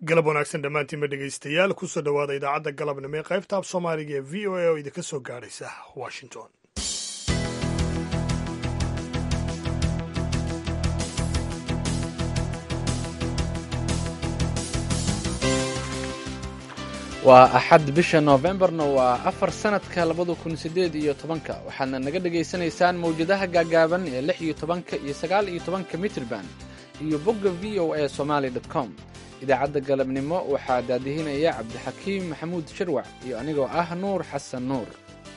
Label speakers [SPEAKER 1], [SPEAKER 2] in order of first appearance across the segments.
[SPEAKER 1] galab wanaagsan dhammaantiinba dhegaystayaal kusoo dhowaada idaacadda galabnimo ee qaybta af soomaaliga ee v o a oo idinka soo gaadhaysa washington.
[SPEAKER 2] waa axad bisha noofembarna waa 4 sanadka 2018 waxaadna naga dhegaysanaysaan mawjadaha gaagaaban ee 16 iyo 19 mitrban iyo bogga v o a somaly.com. idaacadda galabnimo waxaa daadihinaya cabdixakiim maxamuud shirwac iyo anigoo ah nuur xasan nuur.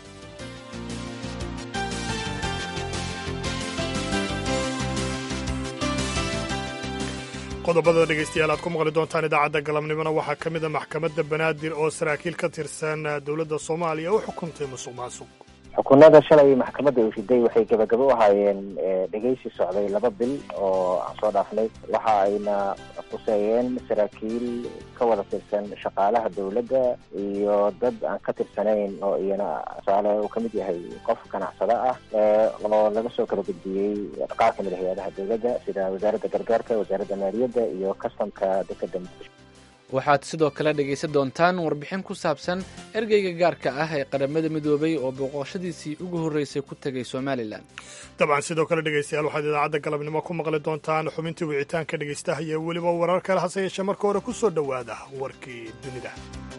[SPEAKER 1] qodobada dhegaystayaal aad ku maqli doontaan idaacadda galabnimona waxaa ka mid a maxkamadda banaadir oo saraakiil ka tirsan dowladda soomaaliya u xukuntay musuq maasuq.
[SPEAKER 3] xukunada shalay maxkamadda uu riday waxay gabagabo u ahaayeen dhegaysi socday 2 bil oo aan soo dhaafnay. waxa ayna quseeyeen saraakiil ka wada tirsan shaqaalaha dowladda iyo dad aan ka tirsanayn oo iyana tusaale uu ka mid yahay qof ganacsada ah oo laga soo kala gudbiyey qaar ka mid ah hay'adaha dowladda sida wasaaradda gargaarka, wasaaradda maaliyadda iyo kastamka dekedda muqdisho.
[SPEAKER 2] waxaad sidoo kale dhegaysan doontaan warbixin ku saabsan ergeyga gaarka ah ee qaramada midoobay oo booqashadiisii ugu horreysay ku tegay somalilan.
[SPEAKER 1] dabcan sidoo kale dhegaystayaal waxaad idaacadda galabnimo ku maqli doontaan xubintii wicitaanka dhegaystaha iyo weliba warar kale hase yeeshee marka hore ku soo dhowaada warkii dunida.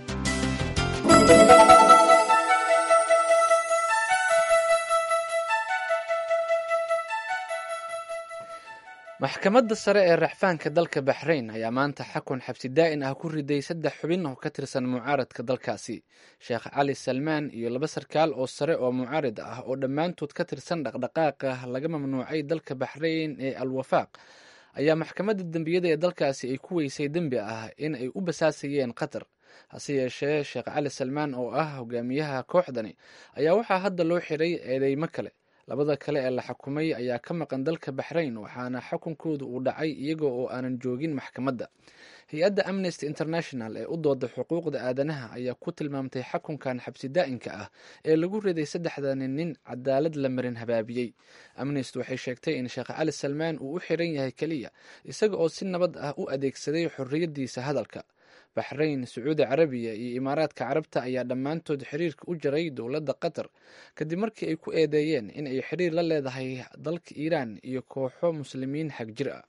[SPEAKER 2] maxkamadda sare ee racfaanka dalka baxrayn ayaa maanta xakun xabsi daa'in ah ku riday 3 xubin oo ka tirsan mucaaradka dalkaasi. sheekh cali salmaan iyo 2 sarkaal oo sare oo mucaarid ah oo dhammaantood ka tirsan dhaqdhaqaaqa laga mamnuucay dalka baxrayn ee alwafaaq ayaa maxkamadda dembiyada ee dalkaasi ay ku weysay dembi ah in ay u basaasayeen qatar. hase yeeshee sheekh cali salmaan oo ah hogaamiyaha kooxdani ayaa waxaa hadda loo xiray eedeymo kale. 2 kale ee la xukumay ayaa ka maqan dalka baxrayn waxaana xukunkoodu uu dhacay iyaga oo aanan joogin maxkamadda. hay-adda amnesty international ee u dooda xuquuqda aadanaha ayaa ku tilmaamtay xukunkan xabsi daa'inka ah ee lagu riday 3 nin cadaalad la marin habaabiyey. amnesty waxay sheegtay in sheekh cali salmaan uu u xiran yahay keliya isaga oo si nabad ah u adeegsaday xorriyaddiisa hadalka. baxrayn, sacuudi carabiya iyo imaaraadka carabta ayaa dhammaantood xiriirka u jaray dowladda qatar kadib markii ay ku eedeeyeen in ay xiriir la leedahay dalka iiraan iyo kooxo muslimiin xag jir ah.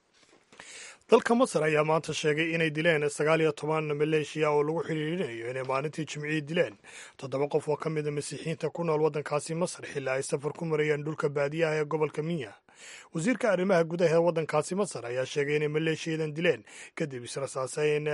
[SPEAKER 1] dalka masar ayaa maanta sheegay inay dileen 19 maleeshiya oo lagu xiriirinayo inay maalintii jimcihii dileen 7 qof oo ka mid a masiixiyiinta ku nool waddankaasi masar xilli ay safar ku marayeen dhulka baadiyaha ee gobolka minya. wasiirka arrimaha gudaha ee waddankaasi masar ayaa sheegay inay maleeshiyadan dileen kadib israsaasayn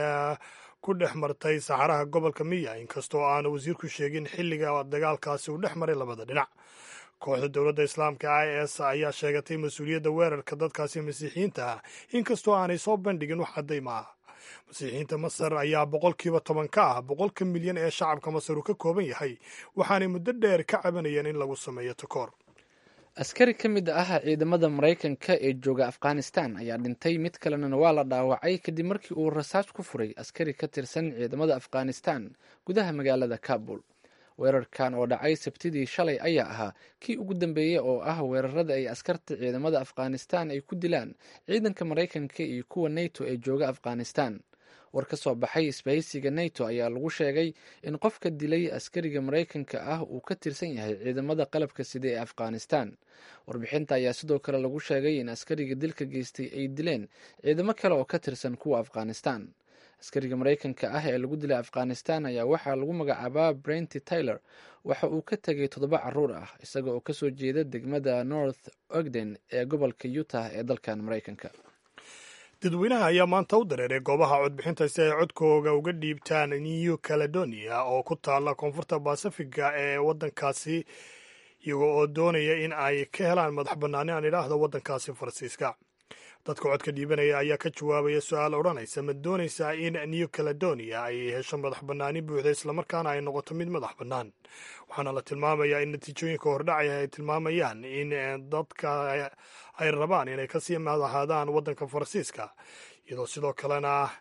[SPEAKER 1] ku dhex martay saxaraha gobolka miya inkastoo aanu wasiirku sheegin xilliga dagaalkaasi uu dhex maray labada dhinac. kooxda dowladda islaamka is ayaa sheegatay mas-uuliyadda weerarka dadkaasi masiixiyiinta ah inkastoo aanay soo bandhigin wax cadayma ah. masiixiyiinta masar ayaa 10% ka ah 100 milyan ee shacabka masar uu ka kooban yahay waxaanay muddo dheer ka cabanayeen in lagu sameeyo takoor.
[SPEAKER 2] askari ka mid ah ciidamada maraykanka ee jooga afghanistan ayaa dhintay, mid kalena waa la dhaawacay kadib markii uu rasaas ku furay askari ka tirsan ciidamada afghanistan gudaha magaalada kabul. weerarkan oo dhacay sabtidii shalay ayaa ahaa kii ugu dambeeyey oo ah weerarada ay askarta ciidamada afghanistan ay ku dilaan ciidanka maraykanka iyo kuwa nato ee jooga afghanistan. war ka soo baxay isbahaysiga nato ayaa lagu sheegay in qofka dilay askariga maraykanka ah uu ka tirsan yahay ciidamada qalabka sida ee afghanistan. warbixinta ayaa sidoo kale lagu sheegay in askariga dilka geystay ay dileen ciidamo kale oo ka tirsan kuwa afghanistan. askariga maraykanka ah ee lagu dilay afghanistan ayaa waxaa lagu magacaabaa Brenty Taylor. waxa uu ka tegay 7 carruur ah isaga oo kasoo jeeda degmada North Ogden ee gobolka Utah ee dalkan maraykanka.
[SPEAKER 1] dadweynaha ayaa maanta u dareeray goobaha codbixinta si ay codkooga uga dhiibtaan New Caledonia oo ku taalla koonfurta Baasifiga ee waddankaasi iyagoo oo doonaya in ay ka helaan madax bannaani aan idhaahdo waddankaasi Faransiiska. dadka codka dhiibanaya ayaa ka jawaabaya su-aal odhanaysa ma doonaysaa in New Caledonia ay hesho madax bannaani buuxda islamarkaana ay noqoto mid madax bannaan. waxaana la tilmaamayaa in natiijooyinka hordhacaya ay tilmaamayaan in dadka ay rabaan inay kasii madaxaadaan waddanka Faransiiska iyadoo sidoo kalena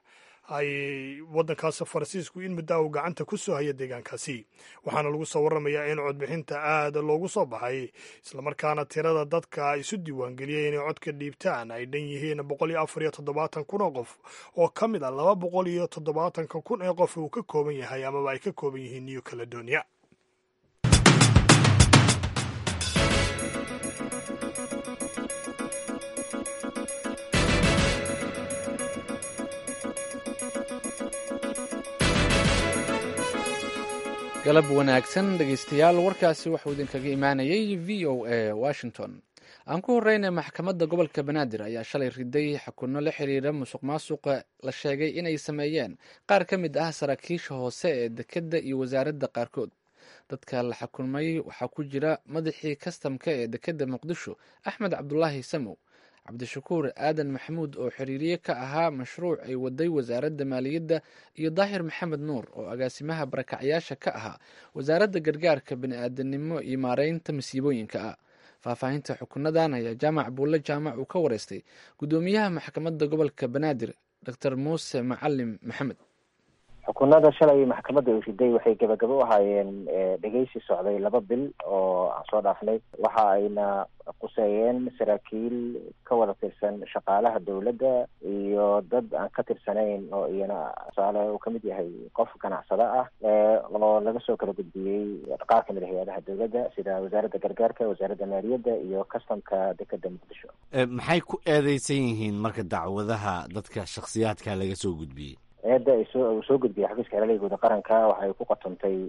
[SPEAKER 1] ay waddankaasi faransiisku in muddo uu gacanta ku soo haya deegaankaasi waxaana lagu soo warramayaa in codbixinta aad loogu soo baxay islamarkaana tirada dadka isu diiwaangeliyay inay codka dhiibtaan ay dhan yihiin 174 kun oo qof oo ka mid ah 270 kun ee qof uu ka kooban yahay amaba ay ka kooban yihiin New Caledonia.
[SPEAKER 2] galab wanaagsan dhegaystayaal, warkaasi waxuu idinkaga imaanayay v o a Washington. aan ku horreynay maxkamadda gobolka banaadir ayaa shalay riday xukunno la xiriira musuq maasuqa la sheegay inay sameeyeen qaar ka mid ah saraakiisha hoose ee dekedda iyo wasaaradda qaarkood. dadka la xukumay waxaa ku jira madaxii kastamka ee dekedda muqdisho axmed cabdulaahi samow, cabdishakuur aadan maxamuud oo xiriiriye ka ahaa mashruuc ay waday wasaaradda maaliyadda, iyo daahir maxamed nuur oo agaasimaha barakacyaasha ka ahaa wasaaradda gargaarka bini'aadanimo iyo maareynta masiibooyinka ah. faahfaahinta xukunadan ayaa jaamac buulle jaamac uu ka wareystay guddoomiyaha maxkamadda gobolka banaadir dr muuse macalim maxamed.
[SPEAKER 3] xukunada shalay maxkamadda uu riday waxay gabagabo u ahaayeen dhegeysi socday 2 bil oo aan soo dhaafnay. waxa ayna quseeyeen saraakiil ka wada tirsan shaqaalaha dowladda iyo dad aan ka tirsanayn oo iyana tusaale uu kamid yahay qof ganacsada ah oo laga soo kala gudbiyey qaar kamid ah hay-adaha dowladda sida wasaaradda gargaarka, wasaaradda maaliyadda iyo kastamka dekedda muqdisho.
[SPEAKER 4] maxay ku eedeysan yihiin marka dacwadaha dadka shakhsiyaadka laga soo gudbiyey?
[SPEAKER 3] eedda uu soo gudbiyey xafiiska xeeladaha guud qaranka waxay ku qatontay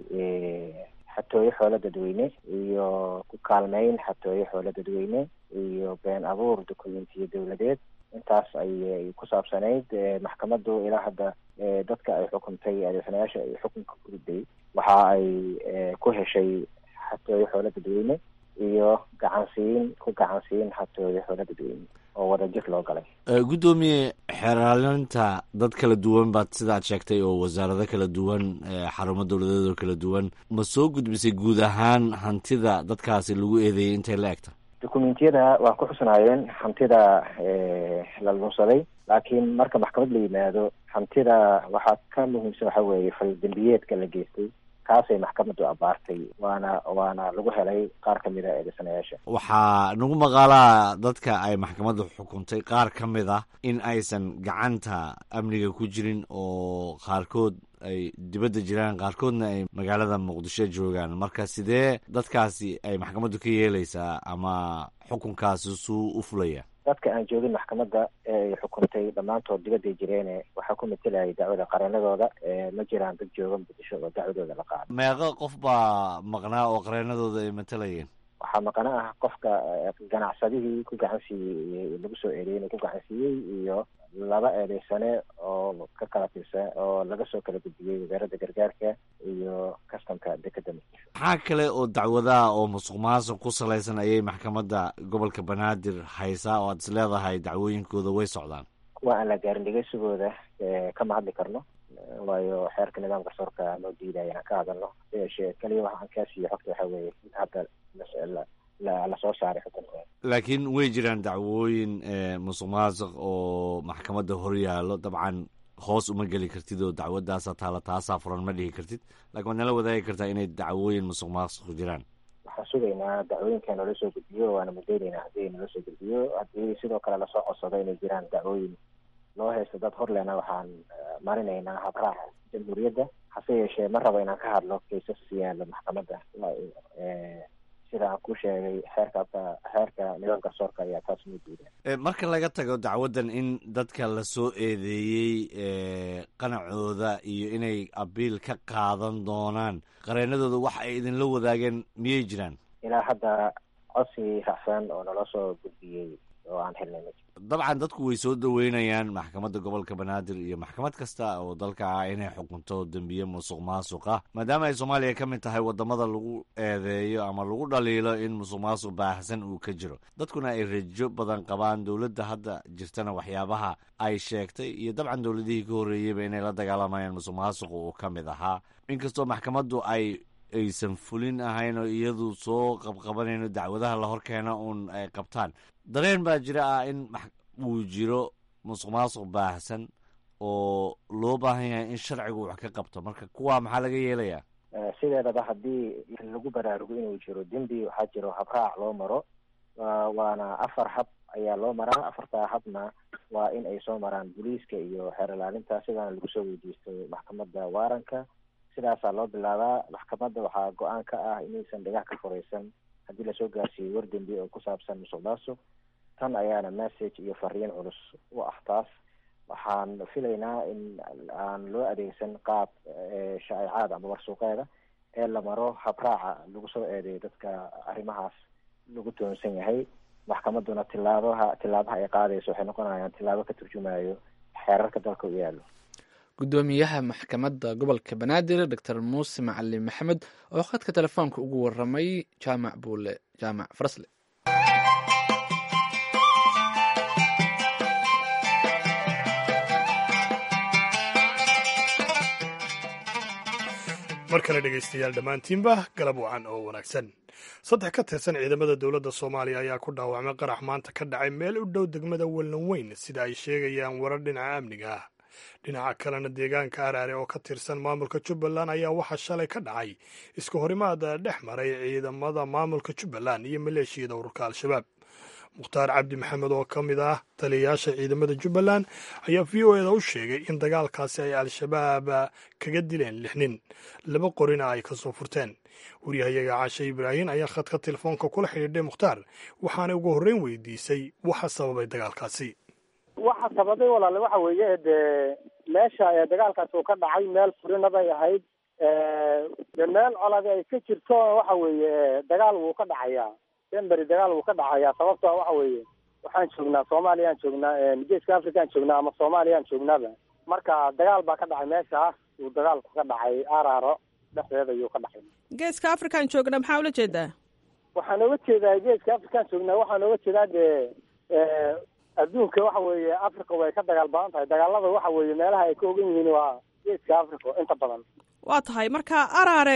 [SPEAKER 3] xatooyo xoolo dadweyne iyo ku kaalmeyn xatooyo xoolo dadweyne iyo been abuur dokumentiyo dowladeed. intaas ayay ku saabsanayd. maxkamaddu ilaa hadda dadka ay xukuntay adeegsanayaasha ay xukunka ku riday waxa ay ku heshay xatooyo xoolo dadweyne iyo gacansiin xatooyo xoolo dadweyne oo wadajir loo galay.
[SPEAKER 4] guddoomiye, xeeraalinta dad kala duwan baad sidaad sheegtay oo wasaarado kala duwan, xarumo dowladeed oo kala duwan, ma soo gudbisay guud ahaan hantida dadkaasi lagu eedeeyey intay la egta?
[SPEAKER 3] dokumentiyada waa ku xusnaayeen hantida la lunsaday, laakiin marka maxkamad la yimaado hantida waxaa ka muhiimsan waxa weeye faldambiyeedka la geystay. kaasay maxkamaddu abaartay waana lagu helay qaar ka mid a eedeysanayaasha.
[SPEAKER 4] waxaa nagu maqaalaa dadka ay maxkamaddu xukuntay qaar ka mid ah in aysan gacanta amniga ku jirin oo qaarkood ay dibadda jiraan, qaarkoodna ay magaalada muqdisho joogaan. marka sidee dadkaasi ay maxkamaddu ka yeelaysaa ama xukunkaasi suu u fulaya?
[SPEAKER 3] dadka aan joogin maxkamadda ee ay xukuntay dhammaantood dibadday jireene waxaa ku matelayay dacwada qareenadooda. ma jiraan dad jooga muqdisho oo dacwadooda la qaado.
[SPEAKER 4] meeqo qof baa maqnaa oo qareenadooda ay matalayeen?
[SPEAKER 3] waxaa maqna ah qofka ganacsadihii ku gacan siiyey lagu soo eedeeyey inuu ku gacan siiyey iyo 2 eedeysane oo ka kala tirsan oo laga soo kala gudbiyey wasaaradda gargaarka iyo kastamka dekedda muqdisho.
[SPEAKER 4] maxaa kale oo dacwadaha oo musuq maasuq ku salaysan ayay maxkamadda gobolka banaadir haysaa oo aad is leedahay dacwooyinkooda way socdaan?
[SPEAKER 3] kuwa aan la gaarin dhegeysigooda kama hadli karno, waayo xeerka nidaamka garsoorka noo diidaya inaan ka hadalno. yeeshee kaliya waxa aan kaa siiyo xogta waxaa weeye in hadda la soo saaray xukunka.
[SPEAKER 4] laakiin way jiraan dacwooyin musuq maasuq oo maxkamadda hor yaallo. dabcan hoos uma geli kartid oo dacwadaasaa taala taasaa furan ma dhihi kartid, laakiin waad nala wadaagi kartaa inay dacwooyin musuq maasuq jiraan.
[SPEAKER 3] waxaan sugaynaa dacwooyinka noola soo gudbiyo waana mudaynaynaa haddii noola soo gudbiyo. haddii sidoo kale lasoo codsado inay jiraan dacwooyin loo haysto dad hor lehna waxaan marinaynaa habraaca jamhuuriyadda. hase yeeshee ma rabo inaan ka hadlo kaysas yaalo maxkamadda. sida aan ku sheegay xeerka nidaamka garsoorka ayaa taas noo diida.
[SPEAKER 4] marka laga tago dacwaddan in dadka lasoo eedeeyey qanacooda iyo inay abiil ka qaadan doonaan, qareenadooda wax ay idinla wadaageen miyay jiraan?
[SPEAKER 3] ilaa hadda codsi raacsan oo nala soo gudbiyey oo aan helnay.
[SPEAKER 4] dabcan dadku way soo dhaweynayaan maxkamadda gobolka banaadir iyo maxkamad kasta oo dalka ah inay xukunto dembiye musuq maasuqa, maadaama ay soomaaliya ka mid tahay wadamada lagu eedeeyo ama lagu dhaliilo in musuq maasuq baahsan uu ka jiro. dadkuna ay rajo badan qabaan. dowladda hadda jirtana waxyaabaha ay sheegtay iyo dabcan dowladihii ka horreeyeyba inay la dagaalamayaan musuq maasuqa uu ka mid ahaa. inkastoo maxkamaddu aysan fulin ahayn oo iyadu soo qabqabanayno dacwadaha la hor keena uun ay qabtaan, dareen baa jira ah in uu jiro musuq maasuq baahsan oo loo baahan yahay in sharcigu wax ka qabto, marka kuwaa maxaa laga yeelayaa?
[SPEAKER 3] sideedaba haddii lagu baraarugo inuu jiro dembi, waxaa jiro habraac loo maro, waana 4 hab ayaa loo maraa. 4taa habna waa in ay soo maraan booliiska iyo xeer ilaalinta, sidaana lagu soo weydiistay maxkamadda waaranka. sidaasaa loo bilaabaa. maxkamadda waxaa go-aan ka ah inaysan dhagax ka furaysan haddii lasoo gaarsiiyo war dembi oo ku saabsan musuqmaasuq. tan ayaana message iyo fariin culus u ah taas. waxaan filaynaa in aan loo adeegsan qaab shaa'icaad ama warsuuqeeda ee la maro habraaca lagu soo eedeeyo dadka arrimahaas lagu toonsan yahay. maxkamadduna tilaabaha ay qaadayso waxay noqonayaan tilaabo ka turjumayo xeerarka dalka u yaallo.
[SPEAKER 2] gudoomiyaha maxkamadda gobolka banaadir doctor muuse macalin maxamed oo khadka telefoonka ugu waramay jaamac buule jaamac farasle.
[SPEAKER 1] mar kale dhegaystayaal dhammaantiinba galab wacan oo wanaagsan. 3 ka tirsan ciidamada dowladda soomaaliya ayaa ku dhaawacmay qarax maanta ka dhacay meel u dhow degmada wallan weyn sida ay sheegayaan warar dhinaca amniga ah. dhinaca kalena deegaanka araare oo ka tirsan maamulka jubbaland ayaa waxaa shalay ka dhacay iska horimaad dhex maray ciidamada maamulka jubbaland iyo maleeshiyada ururka al-shabaab. mukhtaar cabdi maxamed oo ka mid ah taliyayaasha ciidamada jubbaland ayaa v o eda u sheegay in dagaalkaasi ay al-shabaab kaga dileen 6 nin, 2 qorina ay ka soo furteen. waryahayaga caashe ibraahin ayaa khadka telefoonka kula xidhiidhay mukhtaar, waxaana ugu horreyn weydiisay waxa sababay dagaalkaasi.
[SPEAKER 5] waxa sababay walaale waxa weeye dee meesha dagaalkaasi uu ka dhacay meel furina bay ahayd, meel colaadi ay ka jirto waxa weeye dagaal wuu ka dhacayaa, denberi dagaal wuu ka dhacayaa. sababtoo waxa weeye waxaan joognaa Soomaaliya, aan joognaa geeska Afrika, aan joognaa ama Soomaaliya aan joognaaba. marka dagaal baa ka dhacay meesha, uu dagaalku ka dhacay Araaro dhexdeeda ayuu ka dhacay.
[SPEAKER 6] geeska Afrika aan joognaa maxaa ula jeedaa?
[SPEAKER 5] waxaan uga jeedaa geeska Afrika aan joognaa, waxaan uga jeedaa dee adduunka waxa weeye Afrika way ka dagaal badan tahay. dagaalada waxa weeye meelaha ay ka ogan yihiin waa geeska Afrika inta badan.
[SPEAKER 6] waa tahay marka Araare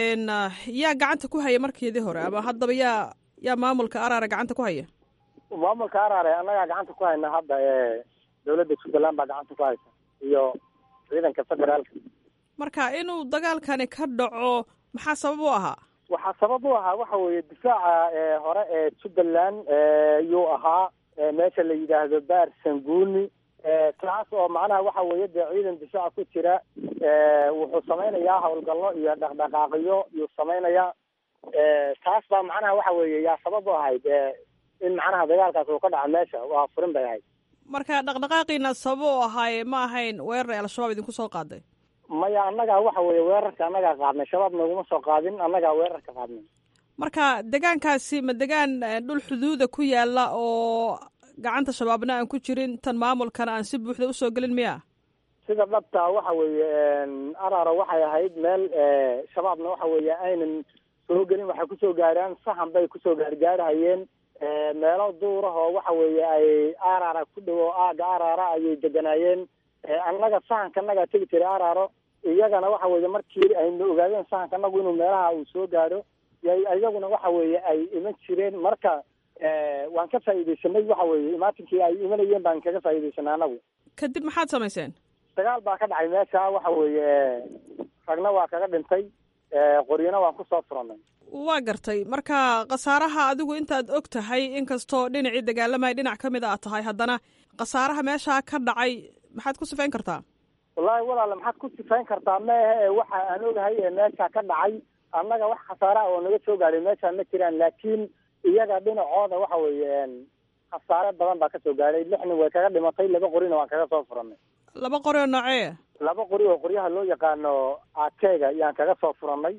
[SPEAKER 6] yaa gacanta ku haya markeedii hore ama haddaba yaa maamulka Araare gacanta ku haya?
[SPEAKER 5] maamulka Araare annagaa gacanta ku hayna hadda, dowladda Jubbaland baa gacanta ku haysa iyo ciidanka federaalka.
[SPEAKER 6] marka inuu dagaalkani ka dhaco maxaa sabab u ahaa?
[SPEAKER 5] waxaa sabab u ahaa waxa weeye difaaca hore ee Jubbaland yuu ahaa meesha la yidhaahdo Baar Sanguuni, taas oo macnaha waxa weeye dee ciidan difaaca ku jira, wuxuu samaynayaa howlgallo iyo dhaqdhaqaaqyo yuu samaynayaa. taas baa macnaha waxa weeye yaa sabab u ahayd in macnaha dagaalkaas uu ka dhaca meesha, waa furin bay ahayd.
[SPEAKER 6] marka dhaqdhaqaaqiina sabab u ahaaye ma ahayn weerar ay al-shabaab idinku soo qaaday?
[SPEAKER 5] maya, annagaa waxa weeye weerarka annagaa qaadnay, shabaab naguma soo qaadin, annagaa weerarka qaadnay.
[SPEAKER 6] marka degaankaasi ma degaan dhul xuduuda ku yaala oo gacanta shabaabna aan ku jirin, tan maamulkana aan si buuxda usoo gelin miya?
[SPEAKER 5] sida dhabta waxa weeye Araaro waxay ahayd meel shabaabna waxa weeye aynan soo gelin. waxay kusoo gaaraan sahan bay kusoo gaargaarhayeen meelo duurah oo waxa weeye ay Araara ku dhow oo aaga Araara ayay deganaayeen. annaga sahankanaga tegi jiray Araaro, iyagana waxa weeye markii aynu ogaadeen sahankanagu inuu meelaha uu soo gaaro iyaguna waxa weeye ay iman jireen. marka waan ka faa'iidaysanay, waxa weeye imaatinkii ay imanayeen baan kaga faa'iidaysanay anagu.
[SPEAKER 6] kadib maxaad samayseen?
[SPEAKER 5] dagaal baa ka dhacay meesha, waxa weeye ragna waa kaga dhintay, qoryana waan kusoo furanay.
[SPEAKER 6] waa gartay. marka khasaaraha adigu intaad og tahay, inkastoo dhinacii dagaalamaya dhinac ka mid a tahay, haddana khasaaraha meeshaa ka dhacay maxaad ku sifayn kartaa?
[SPEAKER 5] wallaahi walaale maxaad ku sifayn kartaa maehe waxa aan ogahay meesha ka dhacay, annaga wax khasaara oo naga soo gaaray meesha ma jiraan, laakiin iyaga dhinacooda waxa weeye khasaare badan baa kasoo gaaray. 6 nin way kaga dhimatay, 2 qorina waan kaga soo furanay.
[SPEAKER 6] 2 qori oo noocee?
[SPEAKER 5] 2 qori oo qoryaha loo yaqaano akeega yaan kaga soo furanay,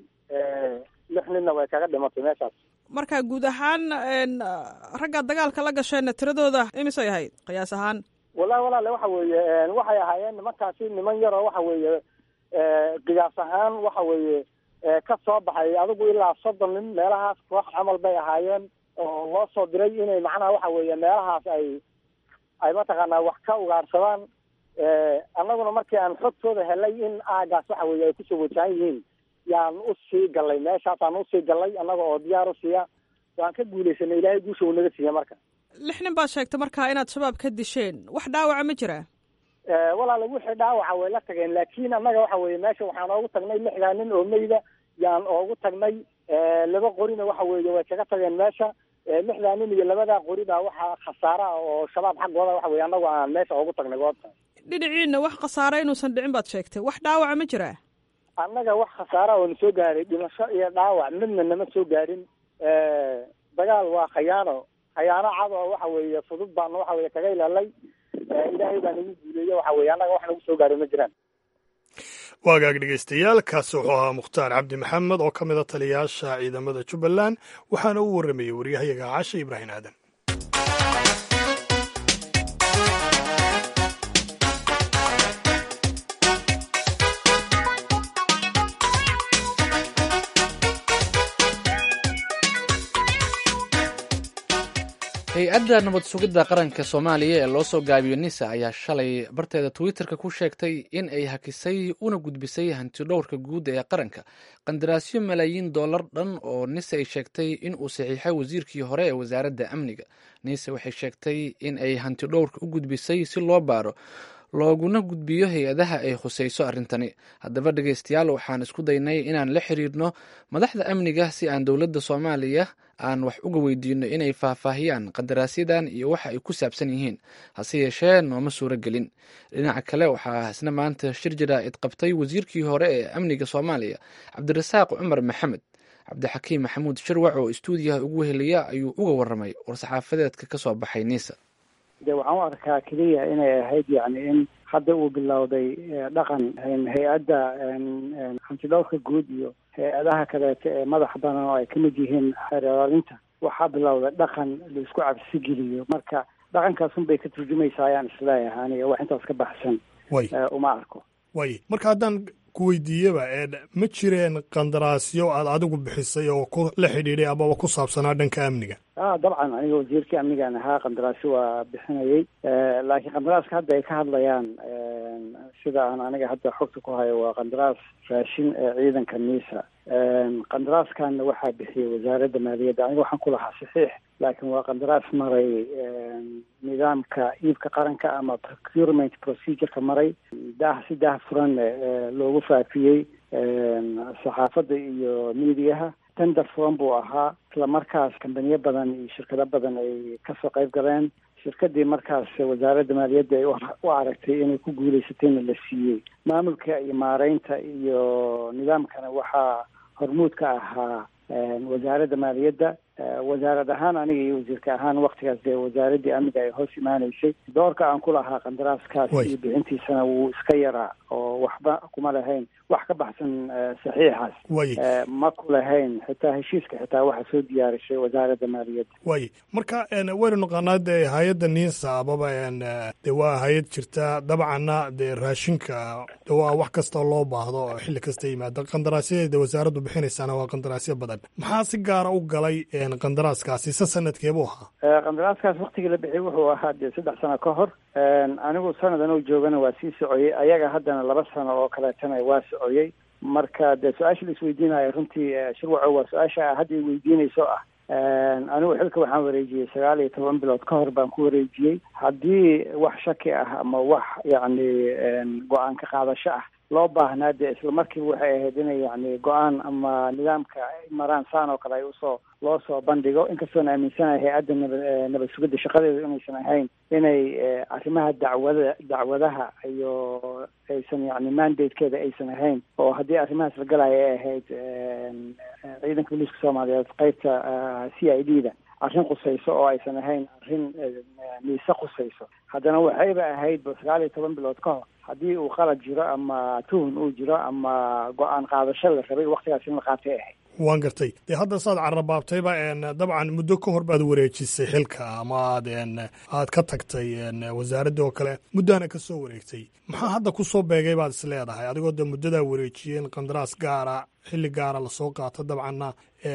[SPEAKER 5] 6 ninna way kaga dhimatay meeshaas.
[SPEAKER 6] marka guud ahaan ragga dagaalka la gasheen tiradooda imisay ahayd qiyaas ahaan?
[SPEAKER 5] wallahi walaale waxa weeye waxay ahaayeen nimankaasi niman yaroo waxa weeye qiyaas ahaan waxa weeye ka soo baxay adigu ilaa 30 nin meelahaas koox camal bay ahaayeen oo loo soo diray inay macnaha waxa weeye meelahaas ay mataqaanaa wax ka ugaarsadaan. annaguna markii aan xogtooda helay in aagaas waxa weeye ay kusoo wajahan yihiin yaan usii gallay, meeshaasaan usii gallay annaga oo diyaar u siiya. waan ka guulaysanay, ilaahay guusha uu naga siiya. marka
[SPEAKER 6] 6 nin baad sheegtay markaa inaad shabaab ka disheen, wax dhaawaca ma jiraa?
[SPEAKER 5] walaala wixii dhaawaca way la tageen, laakiin annaga waxa weeye meesha waxaan oogu tagnay 6 nin oo meyda yaan oogu tagnay. 2 qorina waxa weeye way kaga tageen meesha. 6 nin iyo 2 qori baa waxaa khasaara oo shabaab xaggooda waxa weeye annagu aan meesha oogu tagnay goobta.
[SPEAKER 6] dhinaciina wax khasaara inuusan dhicin baad sheegtay, wax dhaawaca ma jiraa?
[SPEAKER 5] annaga wax khasaara oo na soo gaaray, dhimasho iyo dhaawac midna nama soo gaarin. dagaal waa khayaano cad oo waxa weeye fudud baan waxa weeye kaga ilaalay. ilaahay baa nagu guuleeyey, waxa weeye annaga wax nagu soo gaaray ma jiraan.
[SPEAKER 1] waagaag dhegeystayaal, kaasi wuxuu ahaa mukhtaar cabdi maxamed oo ka mid a taliyayaasha ciidamada jubbaland, waxaana u warramayey waryahayaga caashe ibraahim aadan.
[SPEAKER 2] hay-adda nabad sugidda qaranka soomaaliya ee loo soo gaabiyo nisa ayaa shalay barteeda twitterka ku sheegtay in ay hakisay una gudbisay hantidhowrka guud ee qaranka qandaraasyo malaayiin dollar dhan oo nisa ay sheegtay in uu saxiixay wasiirkii hore ee wasaaradda amniga. nisa waxay sheegtay in ay hantidhowrka u gudbisay si loo baaro looguna gudbiyo hay-adaha ay khusayso arrintani. haddaba dhegeystayaal, waxaan isku daynay inaan la xiriirno madaxda amniga si aan dowladda soomaaliya aan wax uga weydiino inay faahfaahiyaan qandaraasyadan iyo waxa ay ku saabsan yihiin, hase yeeshee nooma suuro gelin. dhinaca kale, waxaa isna maanta shir jaraa'id qabtay wasiirkii hore ee amniga soomaaliya cabdirasaaq cumar maxamed. cabdixakiim maxamuud shirwac oo istuudiyaha ugu helaya ayuu uga warramay war-saxaafadeedka ka soo baxay nisa.
[SPEAKER 7] de waxaan u arkaa keliya inay ahayd yani in hadda uu bilowday dhaqan hay-adda hantidhowrka guud iyo hay-adaha kaleeto ee madaxa badan oo ay kamid yihiin xeer ilaalinta, waxaa bilowday dhaqan laisku cabsi geliyo. marka dhaqankaasun bay ka turjumaysaa ayaan isleeyahay aniga, wax intaas ka baxsan uma arko.
[SPEAKER 1] way marka haddaan ku weydiiyaba ma jireen qandaraasyo aad adigu bixisay oo la xidhiidhay amaba ku saabsanaa dhanka amniga?
[SPEAKER 7] dabcan aniga wasiirkii amnigaan ahaa, qandaraasyo waa bixinayay. laakiin qandaraaska hadda ay ka hadlayaan sida aan aniga hadda xogta ku hayo waa qandaraas raashin ee ciidanka nisa. qandaraaskanna waxaa bixiyey wasaaradda maaliyadda. aniga waxaan ku lahaa saxiix, laakiin waa qandaraas maray nidaamka iibka qaranka ama procurement procedureka maray. si daah furan loogu faafiyey saxaafadda iyo miidiyaha. tender furan buu ahaa, isla markaas kambaniyo badan iyo shirkado badan ay kasoo qayb galeen. shirkadii markaas wasaaradda maaliyadda ay u aragtay inay ku guulaysatayna la siiyey. maamulka iyo maareynta iyo nidaamkana waxaa hormuud ka ahaa wasaaradda maaliyadda. wasaarad ahaan aniga iyo wasiirka ahaan waktigaas dee wasaaraddii amniga ay hoos imaaneysay. doorka aan ku lahaa qandaraaskaas iyo bixintiisana wuu iska yaraa oo waxba kuma lahayn wax ka baxsan saxiixaas. ma ku lahayn xitaa heshiiska xitaa waxaa soo diyaarisay wasaaradda maaliyadda.
[SPEAKER 1] way marka waynu naqaanaa dee hay-adda nisa amaba de waa hay-ad jirta dabcanna dee raashinka waa wax kasta loo baahdo oo xilli kasta yimaada. qandaraasyadeeda wasaaraddu bixinaysaana waa qandaraasyo badan. maxaa si gaara u galay qandaraaskaasi se sanadkeebuu ahaa?
[SPEAKER 7] qandaraaskaas waktigii la bixiyay wuxuu ahaa dee 3 sano ka hor. anigu sanadan oo joogana waa sii socoyey, ayaga haddana 2 sano oo kaleetana waa socoyey. marka dee su-aasha la isweydiinayo runtii shirwaco waa su-aasha hadda i weydiinayso ah. anigu xilka waxaan wareejiyey 19 bilood ka hor baan ku wareejiyey. haddii wax shaki ah ama wax yacni go-aan ka qaadasho ah loo baahnaa dee isla markiiba waxay ahayd inay yani go-aan ama nidaamka maraan saan oo kale ay loo soo bandhigo. inkastoon aaminsanahay hay-adda nabad sugidda shaqadeeda inaysan ahayn inay arrimaha dacwadaha iyo aysan yani mandatekeeda aysan ahayn, oo haddii arrimahaas la galaya ay ahayd ciidanka booliiska soomaaliyeed qaybta CID-da arrin qusayso oo aysan ahayn arrin niise qusayso. haddana waxayba ahayd 19 bilood ka hor haddii uu qalad jiro ama tuhun uu jiro ama go-aan qaadasho la rabay waktigaas in la qaatay ahayd.
[SPEAKER 1] waan gartay. dee hadda saad carrabaabtayba dabcan muddo ka hor baad wareejisay xilka ama aad ka tagtay wasaaradda oo kale muddaana ka soo wareegtay. maxaa hadda ku soo beegay baad is leedahay adigoo de muddadaa wareejiyeen qandaraas gaara xilli gaara lasoo qaato dabcanna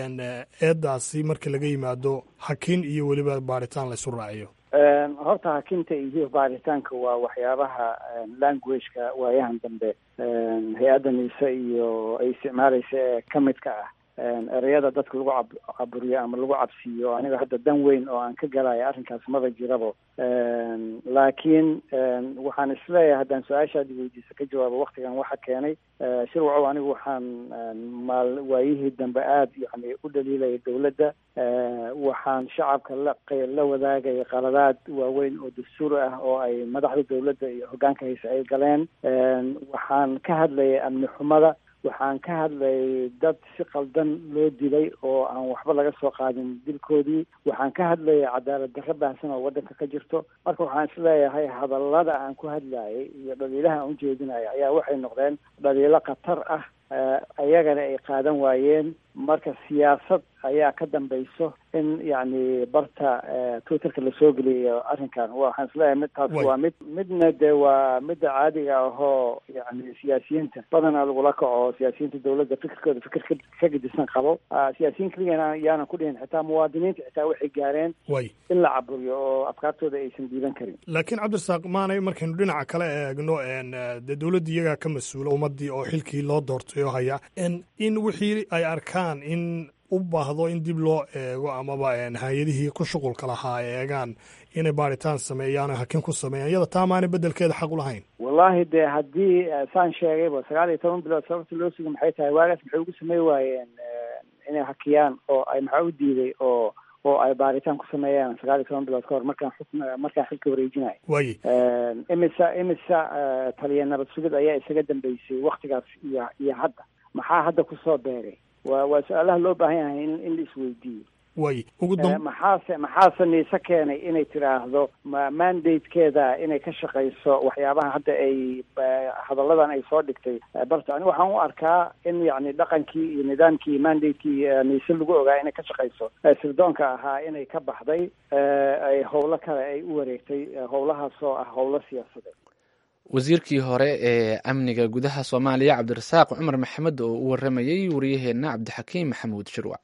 [SPEAKER 1] eedaasi marka laga yimaado hakin iyo weliba baaritaan laysu raaciyo?
[SPEAKER 7] horta hakinta iyo baaritaanka waa waxyaabaha languageka waayahan dambe hay-adda nise iyo ay isticmaalaysa ee ka midka ah ereyada dadka lagu caburiyo ama lagu cabsiiyo. aniga hadda dan weyn oo aan ka galayo arrinkaas maba jirabo. laakiin waxaan isleeyahay haddaan su-aashaad weydiisa ka jawaabo waktigan waxa keenay shirwacow anigu waxaan waayihii dambe aada yani u dhaliilaya dawladda waxaan shacabka la wadaagaya qaladaad waaweyn oo dastuuri ah oo ay madaxda dawladda iyo hoggaanka hayse ay galeen waxaan ka hadlayay amni xumada waxaan ka hadlayay dad si qaldan loo dilay oo aan waxba laga soo qaadin dilkoodii waxaan ka hadlayay cadaalad darro baahsan oo waddanka ka jirto marka waxaan isleeyahay hadallada aan ku hadlayay iyo dhaliilaha aan ujeedinaya ayaa waxay noqdeen dhaliilo khatar ah ayagana ay qaadan waayeen marka siyaasad ayaa ka dambayso in yani barta twitterka lasoo geliyo arrinkan waxaan isleeyahay midtaas waa midna de waa midda caadiga ahoo yani siyaasiyiinta badanaa lagula kaco siyaasiyiinta dawladda fikirkooda fikir ka gedisan qabo siyaasiyiin keligana yaanan ku dhihin xitaa muwaadiniinta xitaa waxay gaareen in la caburiyo oo afkaartooda aysan diidan karin
[SPEAKER 1] laakiin cabdirasaaq maanay markaynu dhinaca kale eegno dee dawladda iyagaa ka mas-uula ummadii oo xilkii loo doortay oo haya in wixii ay arkaan in u baahdo in dib loo eego amaba hay-adihii ku shuqulka lahaa ay eegaan inay baaritaan sameeyaan o hakin ku sameeyaan iyada taa maanay bedelkeeda xaq u lahayn
[SPEAKER 7] wallahi de haddii saan sheegayba 19 bilood sababta loo sugo maxay tahay waagaas maxay ugu samey waayeen inay hakiyaan oo ay maxaa u diiday oo ay baaritaan ku sameeyaan 19 bilood kahor markaan xilka wareejinayo
[SPEAKER 1] waay
[SPEAKER 7] imisa taliya nabad sugid ayaa isaga dambeysay waktigaas iyo hadda maxaa hadda kusoo beeray waa su-aalaha loo baahan yahay in la isweydiiyo
[SPEAKER 1] way
[SPEAKER 7] maxaase niise keenay inay tiraahdo mandatekeeda inay ka shaqayso waxyaabaha hadda ay hadalladan ay soo dhigtay barta ani waxaan u arkaa in yani dhaqankii iyo nidaamkii mandatekii niise lagu ogaa inay ka shaqayso sirdoonka ahaa inay ka baxday ay howlo kale ay u wareegtay howlahaasoo ah howlo siyaasadeed
[SPEAKER 2] wasiirkii hore ee amniga gudaha soomaaliya cabdirasaaq cumar maxamed oo u waramayey wariyaheenna cabdixakiim maxamuud shirwac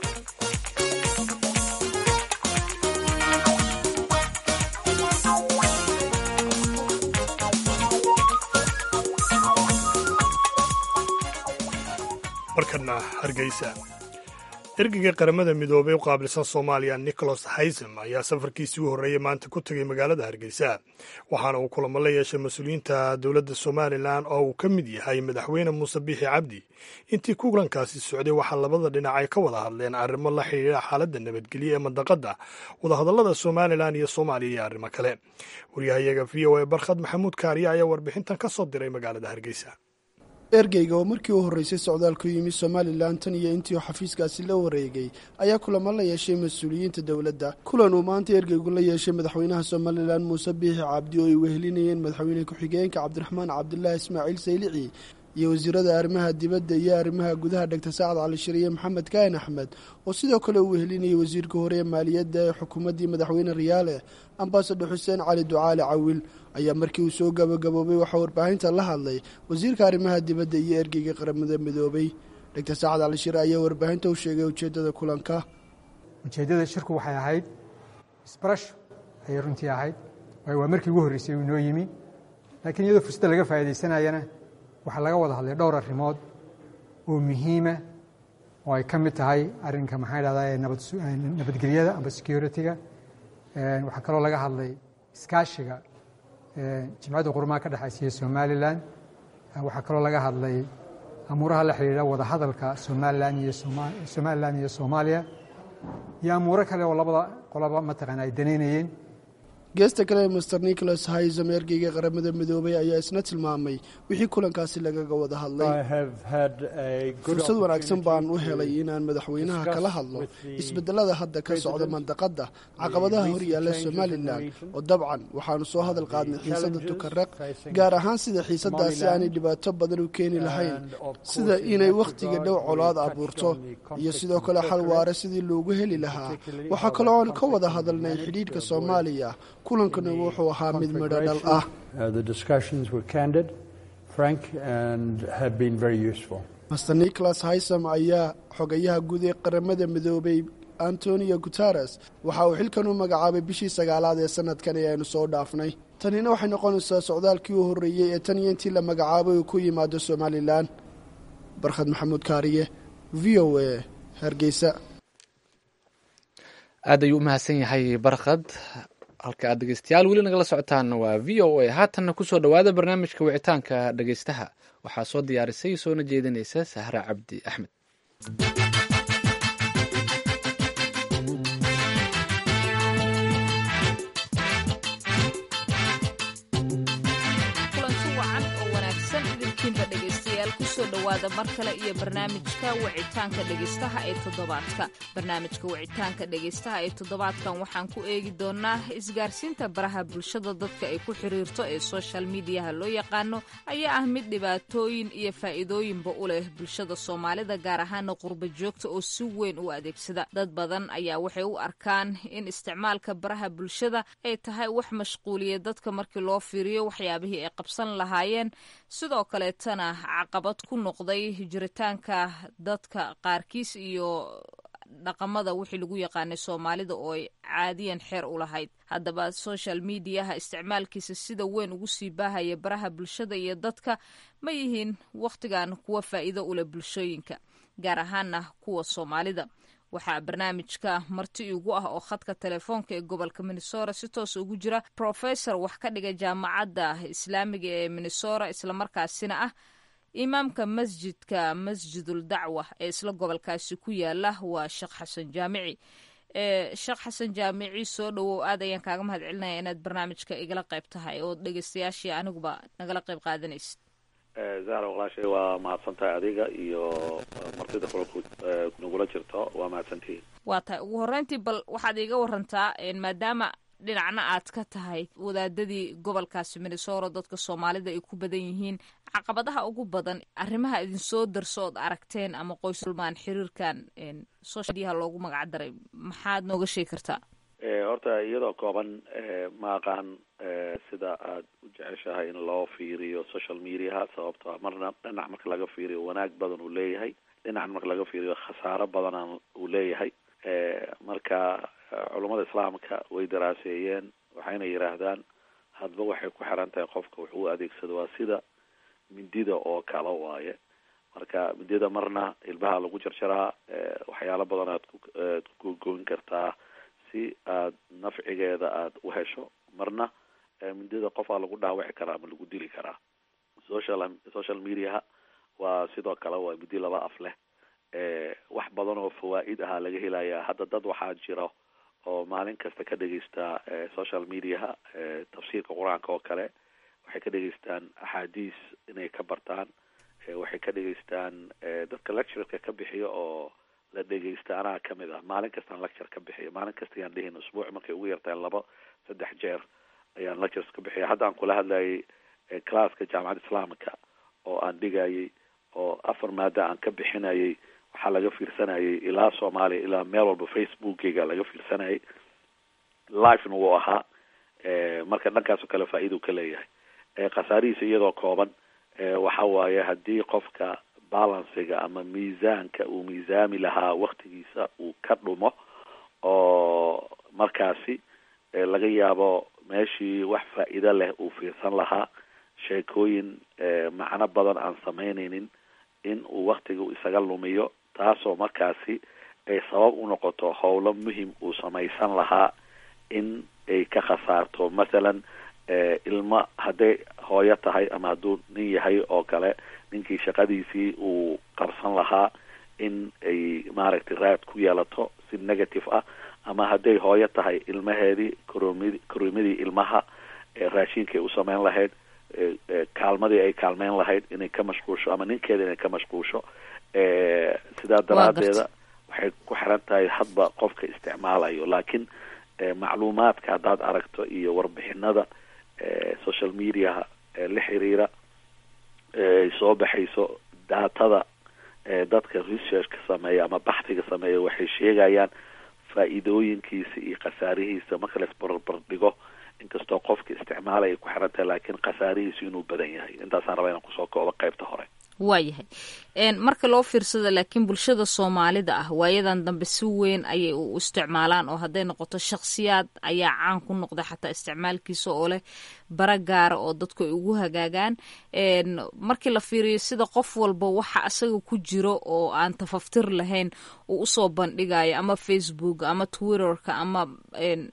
[SPEAKER 1] markana hargeysa ergeyga qaramada midoobay u qaabilsan soomaaliya nicholas haysam ayaa safarkiisii u horreeyey maanta ku tegey magaalada hargeysa waxaana uu kulamo la yeeshay mas-uuliyiinta dowladda somalilan oo uu ka mid yahay madaxweyne muuse biixi cabdi intii kulankaasi socday waxaa labada dhinac ay ka wada hadleen arrimo la xidhiidha xaaladda nabadgelyo ee mandaqadda wadahadallada somalilan iyo soomaaliya iyo arrimo kale waryahayaga v o a barkhad maxamuud kaariya ayaa warbixintan ka soo diray magaalada hargeysa
[SPEAKER 8] ergeyga oo markii u horreysay socdaalku yimi somalilan tan iyo intii xafiiskaasi la wareegay ayaa kulamo la yeeshay mas-uuliyiinta dowladda kulan uu maanta ergeygu la yeeshay madaxweynaha somalilan muuse biixi cabdi oo ay wehelinayeen madaxweyne ku-xigeenka cabdiraxmaan cabdulaahi ismaaciil saylici iyo wasiirada arrimaha dibadda iyo arrimaha gudaha dhegta saacad cali shariye maxamed kaahin axmed oo sidoo kale uu wehelinayay wasiirka hore ee maaliyadda ee xukuumaddii madaxweyne riyaale ambasador xuseen cali ducaale cawil ayaa markii uu soo gabagaboobay waxaa warbaahinta la hadlay wasiirka arrimaha dibadda iyo ergeyga qaramada midoobay dhegta saacad cali shire ayaa warbaahinta u sheegay ujeeddada kulanka
[SPEAKER 9] ujeeddada shirku waxay ahayd isbarasho ayay runtii ahayd waa markii ugu horreysay uu inoo yimi laakiin iyadoo fursadda laga faa'iidaysanayana waxaa laga wada hadlay dhowr arrimood oo muhiima oo ay ka mid tahay arrinka maxaa dhahdaa nabadgelyada amba security-ga waxaa kaloo laga hadlay iskaashiga jimcadda qurumaha ka dhexaysiiya somalilan waxaa kaloo laga hadlay amuuraha la xidhiidha wadahadalka somalilan iyo soomaaliya iyo amuuro kale oo labada qolaba mataqaana ay danaynayeen
[SPEAKER 8] geesta kale master nicholas haysam ergeyga qaramada midoobay ayaa isna tilmaamay wixii kulankaasi lagaga wada hadlay fursad wanaagsan baan u helay inaan madaxweynaha kala hadlo isbedelada hadda ka socda mandaqadda caqabadaha hor yaalla somalilan oo dabcan waxaanu soo hadal qaadnay xiisadda tukaraq gaar ahaan sida xiisadaasi aanay dhibaato badan u keeni lahayn sida inay wakhtiga dhow colaad abuurto iyo sidoo kale xal waare sidii loogu heli lahaa waxaa kaloo aan ka wada hadalnay xidhiidhka soomaaliya kulankana wuxuu ahaa mid midho dhal ah master nicholas haysam ayaa xogayaha guud ee qaramada midoobay antonio guteres waxa uu xilkan u magacaabay bishii 9aad ee sanadkan ee aynu soo dhaafnay tanina waxay noqonaysaa socdaalkii u horreeyey ee tan iyo intii la magacaabay uu ku yimaado somalilan barkhad maxamuud kaariye v o a hargeysa
[SPEAKER 2] aad ayuu u mahadsan yahay barkhad halka aad dhegeystayaal weli nagala socotaanna waa v o a. haatanna kusoo dhowaada barnaamijka wicitaanka dhegeystaha. waxaa soo diyaarisay soona jeedinaysa sahra cabdi axmed.
[SPEAKER 10] kusoo dhowaada mar kale iyo barnaamijka wicitaanka dhegeystaha ee toddobaadka. barnaamijka wicitaanka dhegeystaha ee toddobaadkan waxaan ku eegi doonaa isgaarsiinta baraha bulshada dadka ay ku xiriirto ee social mediaha loo yaqaano ayaa ah mid dhibaatooyin iyo faa'iidooyinba u leh bulshada soomaalida, gaar ahaana qurba joogta oo si weyn u adeegsada. dad badan ayaa waxay u arkaan in isticmaalka baraha bulshada ay tahay wax mashquuliya dadka markii loo fiiriyo waxyaabihii ay qabsan lahaayeen, sidoo kaleetana caqabad ku noqday jiritaanka dadka qaarkiis iyo dhaqamada wixii lagu yaqaanay soomaalida oo ay caadiyan xeer u lahayd. haddaba social mediaha isticmaalkiisa sida weyn ugu sii baahaya baraha bulshada iyo dadka ma yihiin wakhtigan kuwa faa'iido u leh bulshooyinka, gaar ahaana kuwa soomaalida? waxaa barnaamijka marti igu ah oo khadka telefoonka ee gobolka Minnesota si toos ugu jira professor wax ka dhiga jaamacadda islaamiga ee Minnesota, islamarkaasina ah imaamka masjidul dacwa ee isla gobolkaasi ku yaala. waa sheekh xasan jaamici. sheekh xasan jaamici, soo dhowow. aad ayaan kaaga mahad celinaya inaad barnaamijka igala qayb tahay oo dhegeystayaashii aniguba nagala qayb qaadanaysid.
[SPEAKER 11] zahra walaashay waa mahadsantahay adiga iyo martida kulku nagula jirto, waa mahadsantihiin.
[SPEAKER 10] waa tahay. ugu horreyntii bal waxaad iiga warantaa maadaama dhinacna aad ka tahay wadaadadii gobolkaasi Minnesota dadka soomaalida ay ku badan yihiin, caqabadaha ugu badan arrimaha idinsoo darso ood aragteen ama qoysulmaan xiriirkan social media loogu magac daray, maxaad nooga sheegi kartaa?
[SPEAKER 11] horta iyadoo kooban ma aqaan sida aad u jeceshahay in loo fiiriyo social mediaha, sababto marna dhinac marka laga fiiriyo wanaag badan uu leeyahay, dhinacan marka laga fiiriyo khasaaro badan uu leeyahay. marka culummada islaamka way daraaseeyeen, waxayna yidhaahdaan hadba waxay ku xiran tahay qofka wuxuu u adeegsado, waa sida mindida oo kale waaye. marka mindida marna ilbaha lagu jarjaraa, waxyaalo badan aad ku goyn kartaa si aad nafcigeeda aada u hesho, marna mindida qofaa lagu dhaawici karaa ama lagu dili karaa. social mediaha waa sidoo kale waa midi laba af leh. wax badan oo fawaa'id ahaa laga helayaa. hadda dad waxaa jira oo maalin kasta ka dhegeysta social mediaha tafsiirka qur-aanka oo kale, waxay ka dhegeystaan axaadiis inay ka bartaan, waxay ka dhegeystaan dadka lectureka ka bixiyo oo la dhegeysta. anaa kamid ah, maalin kastaan lecture ka bixiyo, maalin kasta ayaan dhihin usbuuc markay ugu yartahay 2-3 jeer ayaan lectures ka bixiya. hadda aan kula hadlayay classka jaamacadda islaamka oo aan dhigayay oo 4 maada aan ka bixinayay, waxaa laga fiirsanayay ilaa Soomaaliya ilaa meel walba facebookeyga laga fiirsanayay, live-na wuu ahaa. marka dhankaas oo kale faa'iido ka leeyahay. khasaarihiisa iyadoo kooban waxa waaye haddii qofka balansiga ama miisaanka uu miisaami lahaa waktigiisa uu ka dhumo, oo markaasi laga yaabo meeshii wax faa'iido leh uu fiirsan lahaa, sheekooyin macno badan aan samaynaynin in uu waktiga isaga lumiyo, taasoo markaasi ay sabab u noqoto howlo muhim uu samaysan lahaa in ay ka khasaarto. mathalan ilmo hadday hooyo tahay ama hadduu nin yahay oo kale, ninkii shaqadiisii uu qabsan lahaa in ay maaragtay raad ku yeelato si negative ah, ama hadday hooyo tahay ilmaheedii koroomadii ilmaha raashinkay u samayn lahayd, kaalmadii ay kaalmeyn lahayd inay ka mashquulsho, ama ninkeeda inay ka mashquulsho. sidaa daraadeeda waxay ku xiran tahay hadba qofka isticmaalayo. laakiin macluumaadka haddaad aragto iyo warbixinada social mediaha la xiriira ay soo baxayso, daatada dadka researchka sameeya ama baxsiga sameeya waxay sheegayaan faa'iidooyinkiisa iyo khasaarihiisa marka la isbarbar dhigo, inkastoo qofka isticmaalaya ku xiran tahay, laakiin khasaarihiisu inuu badan yahay. intaasaan rabaa inaan kusoo koobo qaybta hore.
[SPEAKER 10] waayahay. marka loo fiirsada laakiin bulshada soomaalida ah waayadan dambe si weyn ayay u isticmaalaan, oo hadday noqoto shakhsiyaad ayaa caan ku noqda xataa isticmaalkiisa oo leh bara gaara oo dadku ay ugu hagaagaan. markii la fiiriyo sida qof walba waxa asaga ku jiro oo aan tafaftir lahayn uu usoo bandhigayo ama Facebook ama Twitterka ama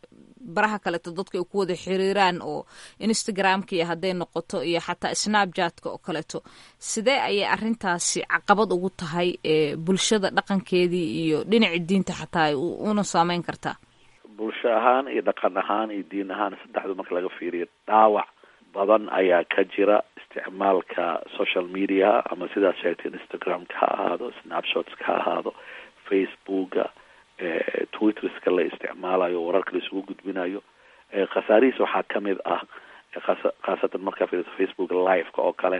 [SPEAKER 10] baraha kaleeto dadka ay ku wada xiriiraan oo instagramka iyo hadday noqoto iyo xataa snapchatka oo kaleeto sidee ayay arrintaasi caqabad ugu tahay bulshada dhaqankeedii iyo dhinacii diinta xataa ay una saameyn kartaa?
[SPEAKER 11] bulsho ahaan iyo dhaqan ahaan iyo diin ahaan saddexdu marka laga fiiriyo dhaawac badan ayaa ka jira isticmaalka social media ama sidaad sheegtay instagramka ha ahaado, snapshotska ha ahaado, facebooka, twitterska la isticmaalayo, wararka la isugu gudbinayo. khasaarihiisa waxaa kamid ah khaasatan markaa fiiriso facebook liveka oo kale,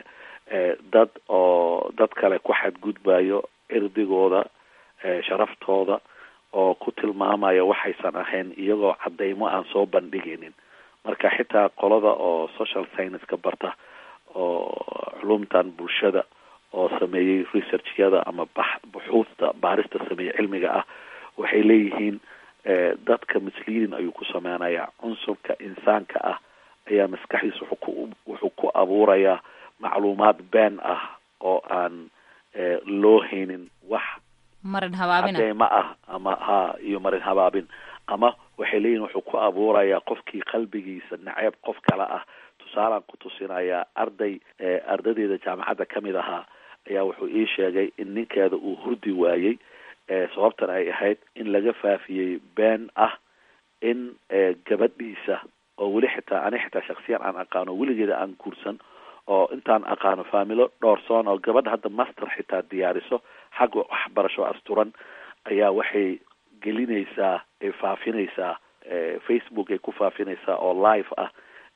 [SPEAKER 11] dad kale ku xadgudbayo irdigooda, sharaftooda, oo ku tilmaamaya waxaysan ahayn iyagoo cadeymo aan soo bandhigaynin. marka xitaa qolada oo social science ka barta oo culumtan bulshada oo sameeyey researchyada ama buxuusta baarista sameeyey cilmiga ah waxay leeyihiin dadka misleading ayuu ku sameynaya. cunsurka insaanka ah ayaa maskaxdiisa wuxuu ku abuurayaa macluumaad been ah oo aan loo haynin wax
[SPEAKER 10] marin habaabin
[SPEAKER 11] cadeymo ah ama iyo marin habaabin, ama waxay leeyihin wuxuu ku abuurayaa qofkii qalbigiisa naceeb qof kale ah. tusaalaan ku tusinayaa ardaydeeda jaamacadda kamid ahaa ayaa wuxuu ii sheegay in ninkeeda uu hurdi waayey sababtan ay ahayd in laga faafiyey been ah in gabadhiisa oo weli xitaa shaksiyan aan aqaano weligeeda aan guursan oo intaan aqaano faamilo dhowrsoon oo gabadha hadda master xitaa diyaariso xagga waxbarasho asturan ayaa waxay gelinaysaa ay faafinaysaa facebook ay ku faafinaysaa oo live ah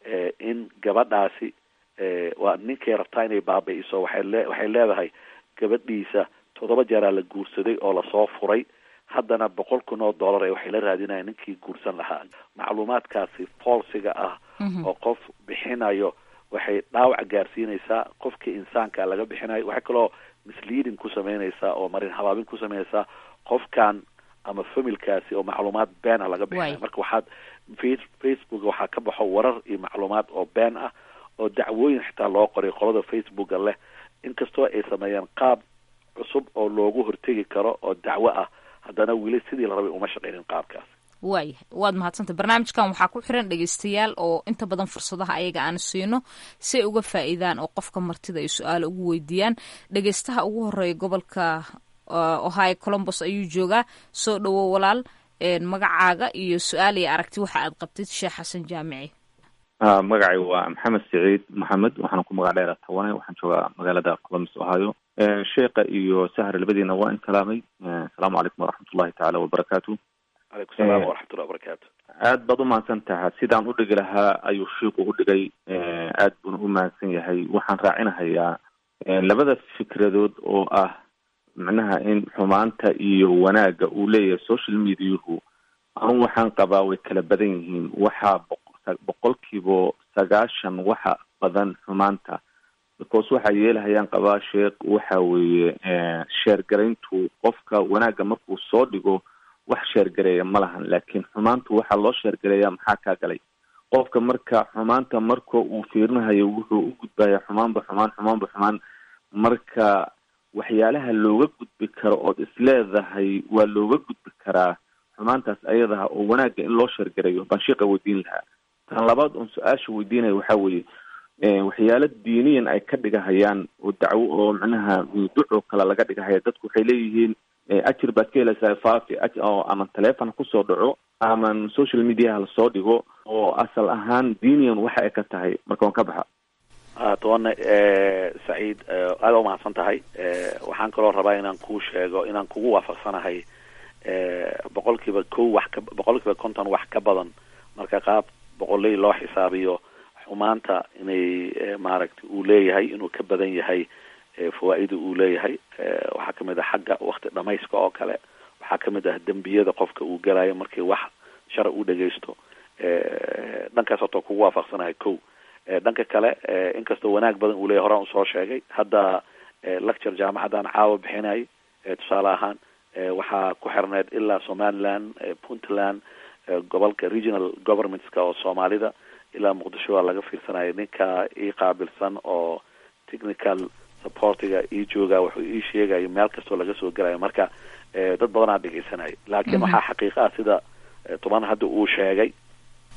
[SPEAKER 11] in gabadhaasi waa ninkay rabtaa inay baabi'iso. waxay leedahay gabadhiisa 7 jeeraa la guursaday oo lasoo furay, haddana $100,000 waxay la raadinayaan ninkii guursan lahaa. macluumaadkaasi falsiga ah oo qof bixinayo waxay dhaawac gaarsiinaysaa qofkii insaanka laga bixinayo. waxay kaloo misleading ku sameynaysaa oo marin habaabin ku sameynaysaa qofkan ama familkaasi oo macluumaad been ah laga bixinayo. marka waxaad facebook waxaa ka baxo warar iyo macluumaad oo been ah oo dacwooyin xitaa loo qoray qolada facebooka leh, inkastoo ay sameeyaan qaab cusub oo loogu hortegi karo oo dacwo ah, haddana weli sidii la rabay uma shaqaynin qaabkaas.
[SPEAKER 10] waayahay, waad mahadsantay. barnaamijkan waxaa ku xiran dhegeystayaal oo inta badan fursadaha ayaga aan siino si ay uga faa'iidaan oo qofka martida ay su-aal ugu weydiiyaan. dhegeystaha ugu horeeya gobolka ohio columbus ayuu joogaa. soo dhawow walaal, magacaaga iyo su-aal iyo aragti waxa aad qabtid sheekh xasan jaamici.
[SPEAKER 12] magacay waa maxamed siciid maxamed, waxaan ku magac dheera tawane, waxaan joogaa magaalada columbus ohio. sheekha iyo sahar labadiina waa in salaamay. asalaamu calaykum waraxmatullahi tacaala wabarakaatu.
[SPEAKER 11] alaykum salaam waraxmatullahi wabarakaatu.
[SPEAKER 12] aad baad umahadsan tahay. sidaan u dhigi lahaa ayuu sheikhu u dhigay, aad buuna u mahadsan yahay. waxaan raacinahayaa labada fikradood oo ah macnaha in xumaanta iyo wanaagga uu leeyahay social mediahu. anu waxaan qabaa way kala badan yihiin. waxaa 90% waxa badan xumaanta, because waxaa yeelahayaan qabaa sheekh waxa weeye sheergarayntu qofka wanaagga markuu soo dhigo wax sheergareeya ma lahan, laakiin xumaantu waxaa loo sheergareeyaa maxaa kaa galay. qofka marka xumaanta marka uu fiirinahayo wuxuu u gudbaya xumaanba xumaan. marka waxyaalaha looga gudbi karo ood isleedahay waa looga gudbi karaa xumaantaas ayadaha oo wanaagga in loo sheergareeyo baan sheekha weydiin lahaa. tan labaad oon su-aasha weydiinaya waxaa weeye waxyaalo diiniyan ay ka dhigahayaan oo dacwo oo macnaha duco kale laga dhigahaya. dadku waxay leeyihiin ajir baad ka helaysaa faafi oo ama teleefon kusoo dhaco ama social mediaha lasoo dhigo oo asal ahaan diiniyan waxa ay ka tahay. marka waan ka baxa.
[SPEAKER 11] tobanne saciid aada u mahadsan tahay. waxaan kaloo rabaa inaan kuu sheego inaan kugu waafaqsanahay 50% wax ka badan marka qaab boqoley loo xisaabiyo xumaanta inay maaragtay uu leeyahay inuu ka badan yahay fawaaida uu leeyahay. waxaa kamid ah xagga wakti dhamayska oo kale, waxaa kamid ah dembiyada qofka uu galayo markii wax shara u dhagaysto. dhankaas horta kugu waafaqsanahay kow. dhanka kale inkastoo wanaag badan uu leeyahay horaan usoo sheegay, hadda lecture jaamacadan caawa bixinay tusaale ahaan waxaa ku xirneed ilaa somaliland, puntland, gobolka regional governmentska oo soomaalida ilaa muqdisho waa laga fiirsanaya. ninka ii qaabilsan oo technical supportiga ii jooga wuxuu ii sheegayo meel kastoo laga soo gelayo. marka dad badanaa dhegeysanaya, laakiin waxaa xaqiiqa ah sida toban hadda uu sheegay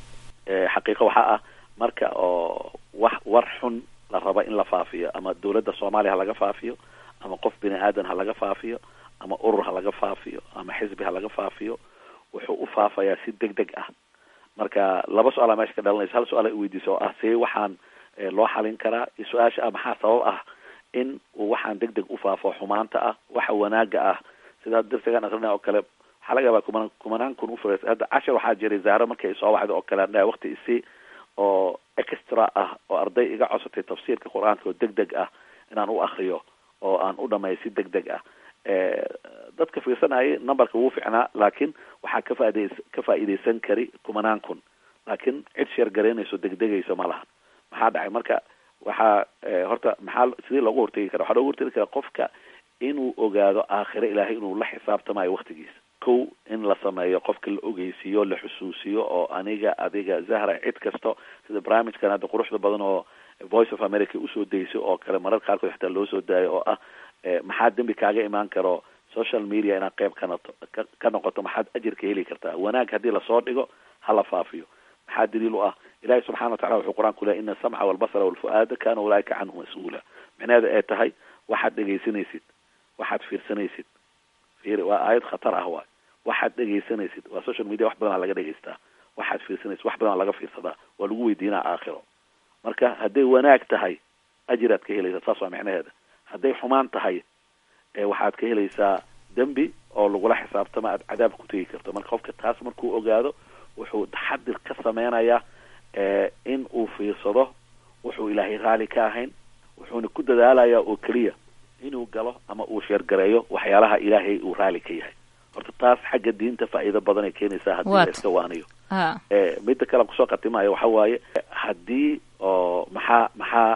[SPEAKER 11] xaqiiqo waxaa ah marka oo war xun la raba in la faafiyo, ama dawladda soomaaliya ha laga faafiyo, ama qof bini aadan ha laga faafiyo, ama urur ha laga faafiyo, ama xisbi ha laga faafiyo, wuxuu u faafayaa si deg deg ah. marka laba su-aala meesha ka dhalanaysa. hal su-aal ay weydiiso oo ah see waxaan loo xalin karaa, iyo su-aasha ah maxaa sabab ah in uu waxaan deg deg u faafo xumaanta ah, waxa wanaaga ah. sida darsigan aqrinaya oo kale waxaa laga yaabaa kumanaan kun ufurays. hadda cashar waxaa jiray zahro markay ay soo wacdo oo kale andhaha waqti isii oo extra ah oo arday iga codsatay tafsiirka qur-aanka oo deg deg ah inaan u akriyo oo aan u dhameeyo si deg deg ah. dadka fiirsanayay numberka wuu ficnaa, laakiin waxaa ka faa'iidaysan kari kumanaan kun, laakiin cid sheer garaynayso degdegayso ma laha. maxaa dhacay marka? waxaa horta maxaa sidii loogu hortegi kara? waxaa loogu hortegi kara qofka inuu ogaado aakhire ilaahay inuu la xisaabtamayo waktigiisa. kow in la sameeyo qofka la ogeysiiyo, la xusuusiyo, oo aniga adiga Zahra cid kasto sida barnaamijkan hadda quruxda badan oo Voice of America usoo dayso oo kale marar qaarkood xitaa loo soo daayo oo ah maxaa dembi kaaga imaan karo social media inaad qayb ka noqoto, maxaad ajir ka heli kartaa. wanaag haddii lasoo dhigo hala faafiyo. maxaa daliil u ah? ilaahay subxana watacala wuxuu qur-aanku leeyahy ina asamca walbasara walfu'aada kaana ulaaika canhu mas-uula. micnaheeda ay tahay waxaad dhegaysanaysid, waxaad fiirsanaysid, waa aayad khatar ah waay. waxaad dhegaysanaysid waa social media, wax badanaa laga dhegaystaa. waxaad fiirsanaysid wax badanaa laga fiirsadaa, waa lagu weydiinaa aakhiro. marka hadday wanaag tahay ajiraad ka helaysaa, saas waa micnaheeda. hadday xumaan tahay waxaad ka helaysaa dembi oo lagula xisaabtama aad cadaab ku tegi karto. marka qofka taas markuu ogaado wuxuu taxadir ka sameynayaa in uu fiirsado wuxuu ilaahay raali ka ahayn, wuxuuna ku dadaalayaa oo keliya inuu galo ama uu sheergareeyo waxyaalaha ilaahay uu raali ka yahay. horta taas xagga diinta faa'iido badan ay keenaysaa haddii la iska waaniyo. midda kale kusoo qatimayo waxa waaye haddii oo maxaa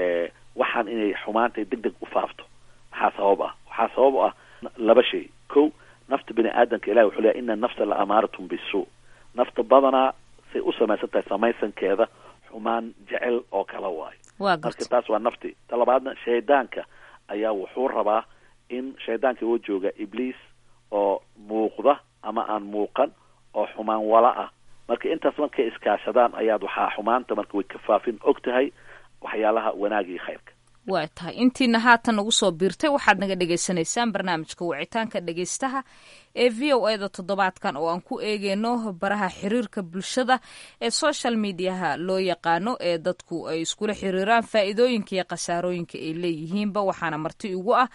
[SPEAKER 11] waxaan inay xumaantay deg deg u faafto maxaa sabab ah? waxaa sabab ah laba shay. kow, nafta bini aadanka ilahi wuxuu leeyahy ina nafsa la amaaratun bisu. nafta badanaa say u samaysan tahay samaysankeeda xumaan jecel oo kala waayo. marka taas waa nafti. ta labaadna shaydaanka ayaa wuxuu rabaa in shaydaanka oo jooga ibliis oo muuqda ama aan muuqan oo xumaan wala ah. marka intaas markay iskaashadaan ayaad waxaa xumaanta marka way ka faafin og tahay waxyaalaha wanaag iyo khayrka.
[SPEAKER 10] waa tahay intiina haatan ugu soo biirtay waxaad naga dhegaysanaysaan barnaamijka wicitaanka dhegaystaha ee v o eda toddobaadkan oo aan ku eegeyno baraha xiriirka bulshada ee social mediaha loo yaqaano ee dadku ay iskula xiriiraan faa'iidooyinka iyo khasaarooyinka ay leeyihiinba. waxaana marti ugu ah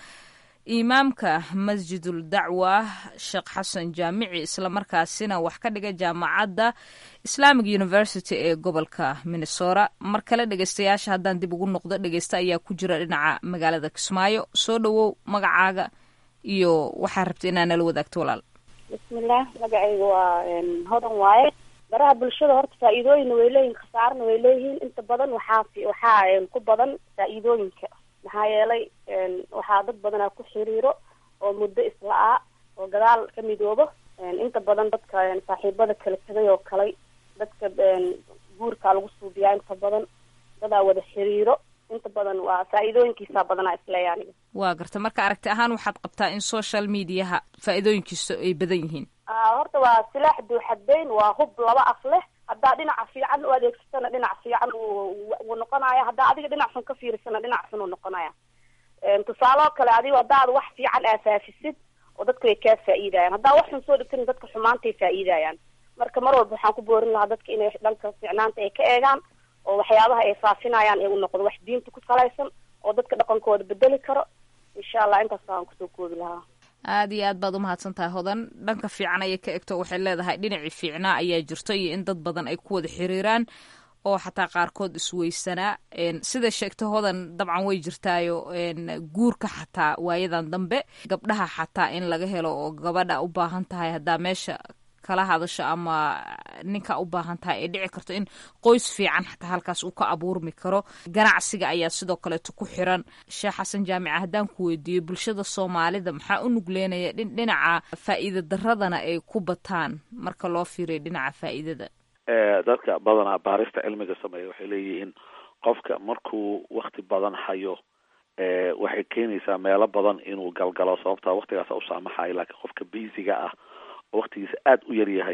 [SPEAKER 10] imaamka masjidul dacwa sheekh xasan jaamici, islamarkaasina wax ka dhiga jaamacadda Islamic University ee gobolka Minnesota. mar kale dhegeystayaasha haddaan dib ugu noqdo, dhegeysta ayaa ku jira dhinaca magaalada Kismaayo. soo dhawow, magacaaga iyo waxaa rabta inaa nala wadaagto walaal.
[SPEAKER 13] bismillah, magacayga waa hodan waaye. baraha bulshada horta faa'iidooyinna way leeyihin, khasaarana way leeyihiin. inta badan waxaa ku badan faa'iidooyinka, maxaa yeelay waxaa dad badanaa ku xiriiro oo muddo isla-aa oo gadaal ka midoobo. inta badan dadka saaxiibada kala tegay oo kale, dadka guurkaa lagu suubiyaa, inta badan dadaa wada xiriiro. inta badan waa faa'iidooyinkiisa badanaa isleeya aniga. waa garta. marka aragti ahaan waxaad qabtaa in social mediaha faa'iidooyinkiisa ay badan yihiin? horta waa silaax duuxadeyn, waa hub laba af leh. haddaa dhinaca fiican u adeegsatana dhinac fiican uu noqonaya, haddaa adiga dhinac xun ka fiirisana dhinac xun uu noqonaya. tusaaloo kale adigo haddaad wax fiican aasaafisid oo dadka way kaa faa'iidayaan, haddaa wax xun soo dhigtan dadka xumaantay faa'iidayaan. marka mar walba waxaan ku boorin lahaa dadka inay dhanka fiicnaanta ay ka eegaan oo waxyaabaha ay faafinayaan ee u noqdo wax diinta ku salaysan oo dadka dhaqankooda bedeli karo. insha allah intaas aan kusoo koobi lahaa.
[SPEAKER 10] aada iyo aad baad umahadsan tahay hodan. dhanka fiican ayay ka egto, waxay leedahay dhinacii fiicnaa ayaa jirto iyo in dad badan ay ku wada xiriiraan oo xataa qaarkood isweysanaa. sida sheegta hodan dabcan way jirtaayo guurka xataa waayadan dambe gabdhaha xataa in laga helo oo gabadha u baahan tahay haddaa meesha kala hadasho ama ninka u baahan tahay ay dhici karto in qoys fiican xataa halkaas uu ka abuurmi karo. ganacsiga ayaa sidoo kaleeto ku xiran. sheekh xasan jaamica, haddaan ku weydiiyo bulshada soomaalida maxaa u nugleenaya dhinaca faa'iida daradana ay ku bataan marka loo fiiriyo dhinaca faa'iidada?
[SPEAKER 11] dadka badanaa baarista cilmiga sameeya waxay leeyihiin qofka markuu wakti badan hayo waxay keenaysaa meelo badan inuu galgalo, sababtaa waktigaasa u saamaxayo. laakiin qofka biisiga ah oo waktigiisa aada u yar yahay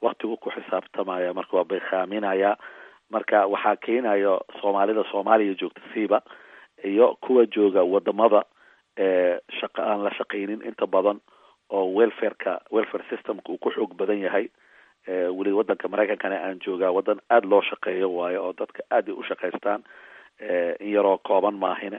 [SPEAKER 11] waktigu ku xisaabtamaya, marka waa beekaaminaya. marka waxaa keenayo soomaalida soomaaliya joogta siiba iyo kuwa jooga wadamada shaqa aan la shaqaynin inta badan oo welfare systemka uu ku xoog badan yahay. weli wadanka maraykankana aan joogaa wadan aada loo shaqeeyo waayo oo dadka aada ay u shaqaystaan, in yaroo kooban maahine.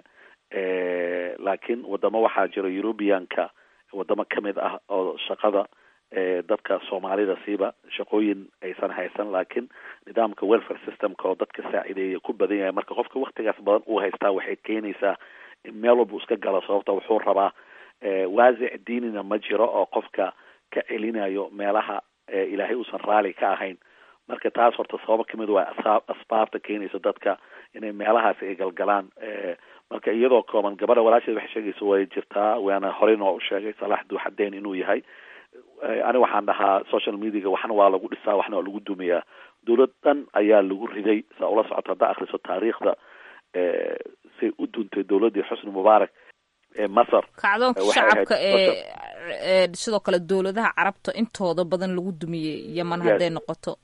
[SPEAKER 11] laakiin wadamo waxaa jira Europeanka wadamo kamid ah oo shaqada dadka soomaalida siiba shaqooyin aysan haysan, laakiin nidaamka welfare systemka oo dadka saacideeya ku badan yahay. marka qofka waktigaas badan uu haystaa waxay keenaysaa in meel walba iska galo, sababta wuxuu rabaa waasic diinina ma jiro oo qofka ka celinayo meelaha ilaahay uusan raali ka ahayn. marka taas horta sababa kamid waa asbaabta keenaysa dadka inay meelahaasi ay galgalaan. marka iyadoo kooban gabadha walaasheed waxay sheegaysa way jirtaa, waana horey noo u sheegay Salax Duuxadeen inuu yahay. ani waxaan dhahaa social mediaga waxna waa lagu dhisaa waxna waa lagu dumiyaa. dowladan ayaa lagu riday saa ula socota haddaa akhriso taariikhda say u duntay dowladii Xusni Mubaarak ee Masar.
[SPEAKER 10] kacdoonka shacabka sidoo kale dowladaha carabta intooda badan lagu dumiyey Yemen hadday noqoto.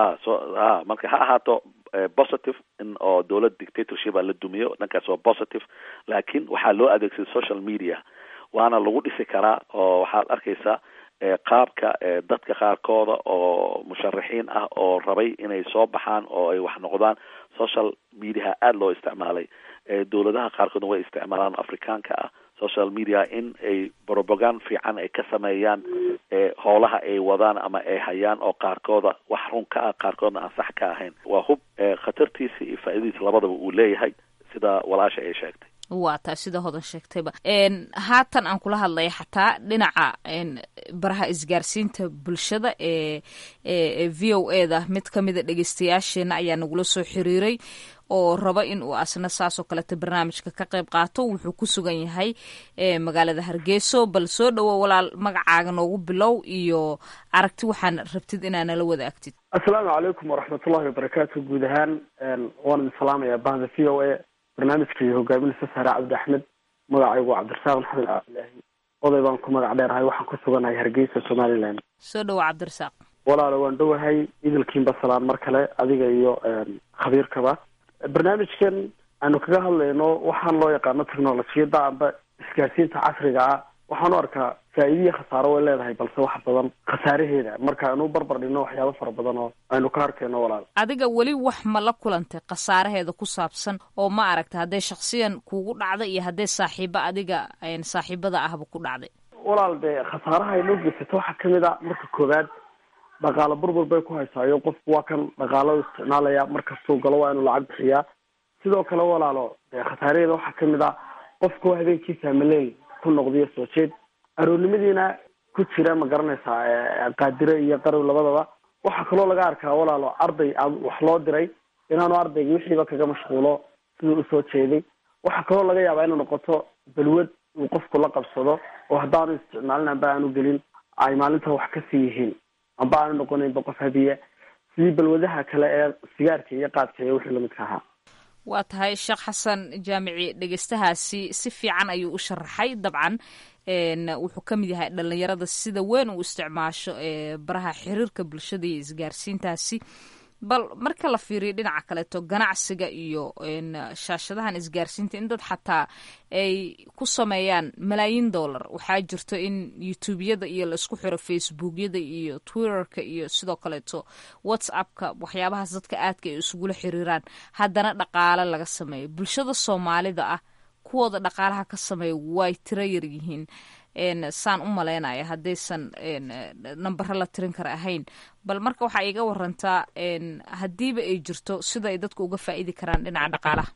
[SPEAKER 11] marka ha ahaato positive in oo dowlad dictatorship la dumiyo, dhankaas waa positive, laakiin waxaa loo adeegsaday social media waana lagu dhisi karaa. oo waxaad arkaysaa qaabka dadka qaarkooda oo musharaxiin ah oo rabay inay soo baxaan oo ay wax noqdaan, social media aada loo isticmaalay. dowladaha qaarkoodna way isticmaalaan afrikaanka ah social media in ay propaganda fiican ay ka sameeyaan howlaha ay wadaan ama ay hayaan, oo qaarkooda wax run ka ah qaarkoodna aan sax ka ahayn. waa hub khatartiisa iyo faa'iidadiisa labadaba uu leeyahay sida walaasha ay sheegtay.
[SPEAKER 10] waa taa sida hodan sheegtayba. haatan aan kula hadlaya xataa dhinaca baraha isgaarsiinta bulshada ee VOA-da mid kamida dhegeystayaasheena ayaa nagula soo xiriiray oo raba in uu asna saasoo kaleta barnaamijka ka qayb qaato. wuxuu ku sugan yahay magaalada Hargeyso. bal soo dhawo walaal, magacaaga noogu bilow iyo aragti waxaan rabtid inaad nala wadaagtid.
[SPEAKER 14] assalaamu calaykum waraxmatullahi wabarakaatu. guud ahaan waan idin salaamayaa bahda VOA barnaamijka iyo hogaaminaysa Sahra Cabdi Axmed. magacaygu waa Cabdirasaaq Maxamed Cabdilaahi, oday baan ku magac dheerahay, waxaan ku suganahay Hargeysa, Somaliland.
[SPEAKER 10] soo dhawo Cabdirasaaq.
[SPEAKER 14] walaalo waan dhowahay, idilkiinba salaan mar kale adiga iyo khabiirkaba. barnaamijkan aanu kaga hadlayno waxaan loo yaqaano technolojiyada amba isgaarsiinta casriga ah, waxaan u arkaa faa'iidiyo khasaaro way leedahay, balse wax badan khasaaraheeda marka aanu barbar dhigno waxyaabo fara badan oo aynu ka arkayno. walaal
[SPEAKER 10] adiga weli wax ma la kulantay khasaaraheeda ku saabsan oo ma aragta hadday shaksiyan kugu dhacday iyo hadday saaxiibo adiga saaxiibada ahba ku dhacday?
[SPEAKER 14] walaal dee khasaaraha ay noo geysato waxaa kamid a marka koowaad dhaqaalo burbur bay ku haysaayo, qofku waa kan dhaqaalada isticmaalaya, markastuu galo waa inuu lacag bixiyaa. sidoo kale walaalo dee khasaaraheeda waxaa kamid a qofku habeenkiisa maley ku noqdiyo soo jeed, aroornimadiina ku jira ma garanaysaa qaadire iyo qarow labadaba. waxaa kaloo laga arkaa walaalo arday wax loo diray inaanu ardayga wixiiba kaga mashquulo siduu usoo jeeday. waxaa kaloo laga yaabaa inuu noqoto balwad uu qofku la qabsado oo haddaanu isticmaalin amba aanu gelin ay maalinta wax kasii yihiin amba aanu noqonaynba qof hadiya sidii balwadaha kale ee sigaarka iyo qaadka iyo wixii lamidka ahaa.
[SPEAKER 10] waa tahay Sheekh Xasan Jaamici, dhegeystahaasi si fiican ayuu u sharaxay. dabcan wuxuu ka mid yahay dhalinyarada sida weyn u isticmaasho baraha xiriirka bulshada iyo isgaarsiintaasi. bal marka la fiiriyo dhinaca kaleeto ganacsiga iyo shaashadahan isgaarsiinta in dad xataa ay ku sameeyaan malaayiin dollar, waxaa jirto in youtubeyada iyo laisku xiro facebookyada iyo twitterka iyo sidoo kaleeto whatsappka, waxyaabahaas dadka aadka ay isugula xiriiraan, haddana dhaqaale laga sameeyo. bulshada soomaalida ah kuwooda dhaqaalaha ka sameeya way tiro yar yihiin, saan u malaynaya haddaysan nambaro la tirin kara ahayn. bal marka waxaa iga warantaa haddiiba ay jirto sida ay dadku uga faa'iidi karaan dhinaca dhaqaalaha.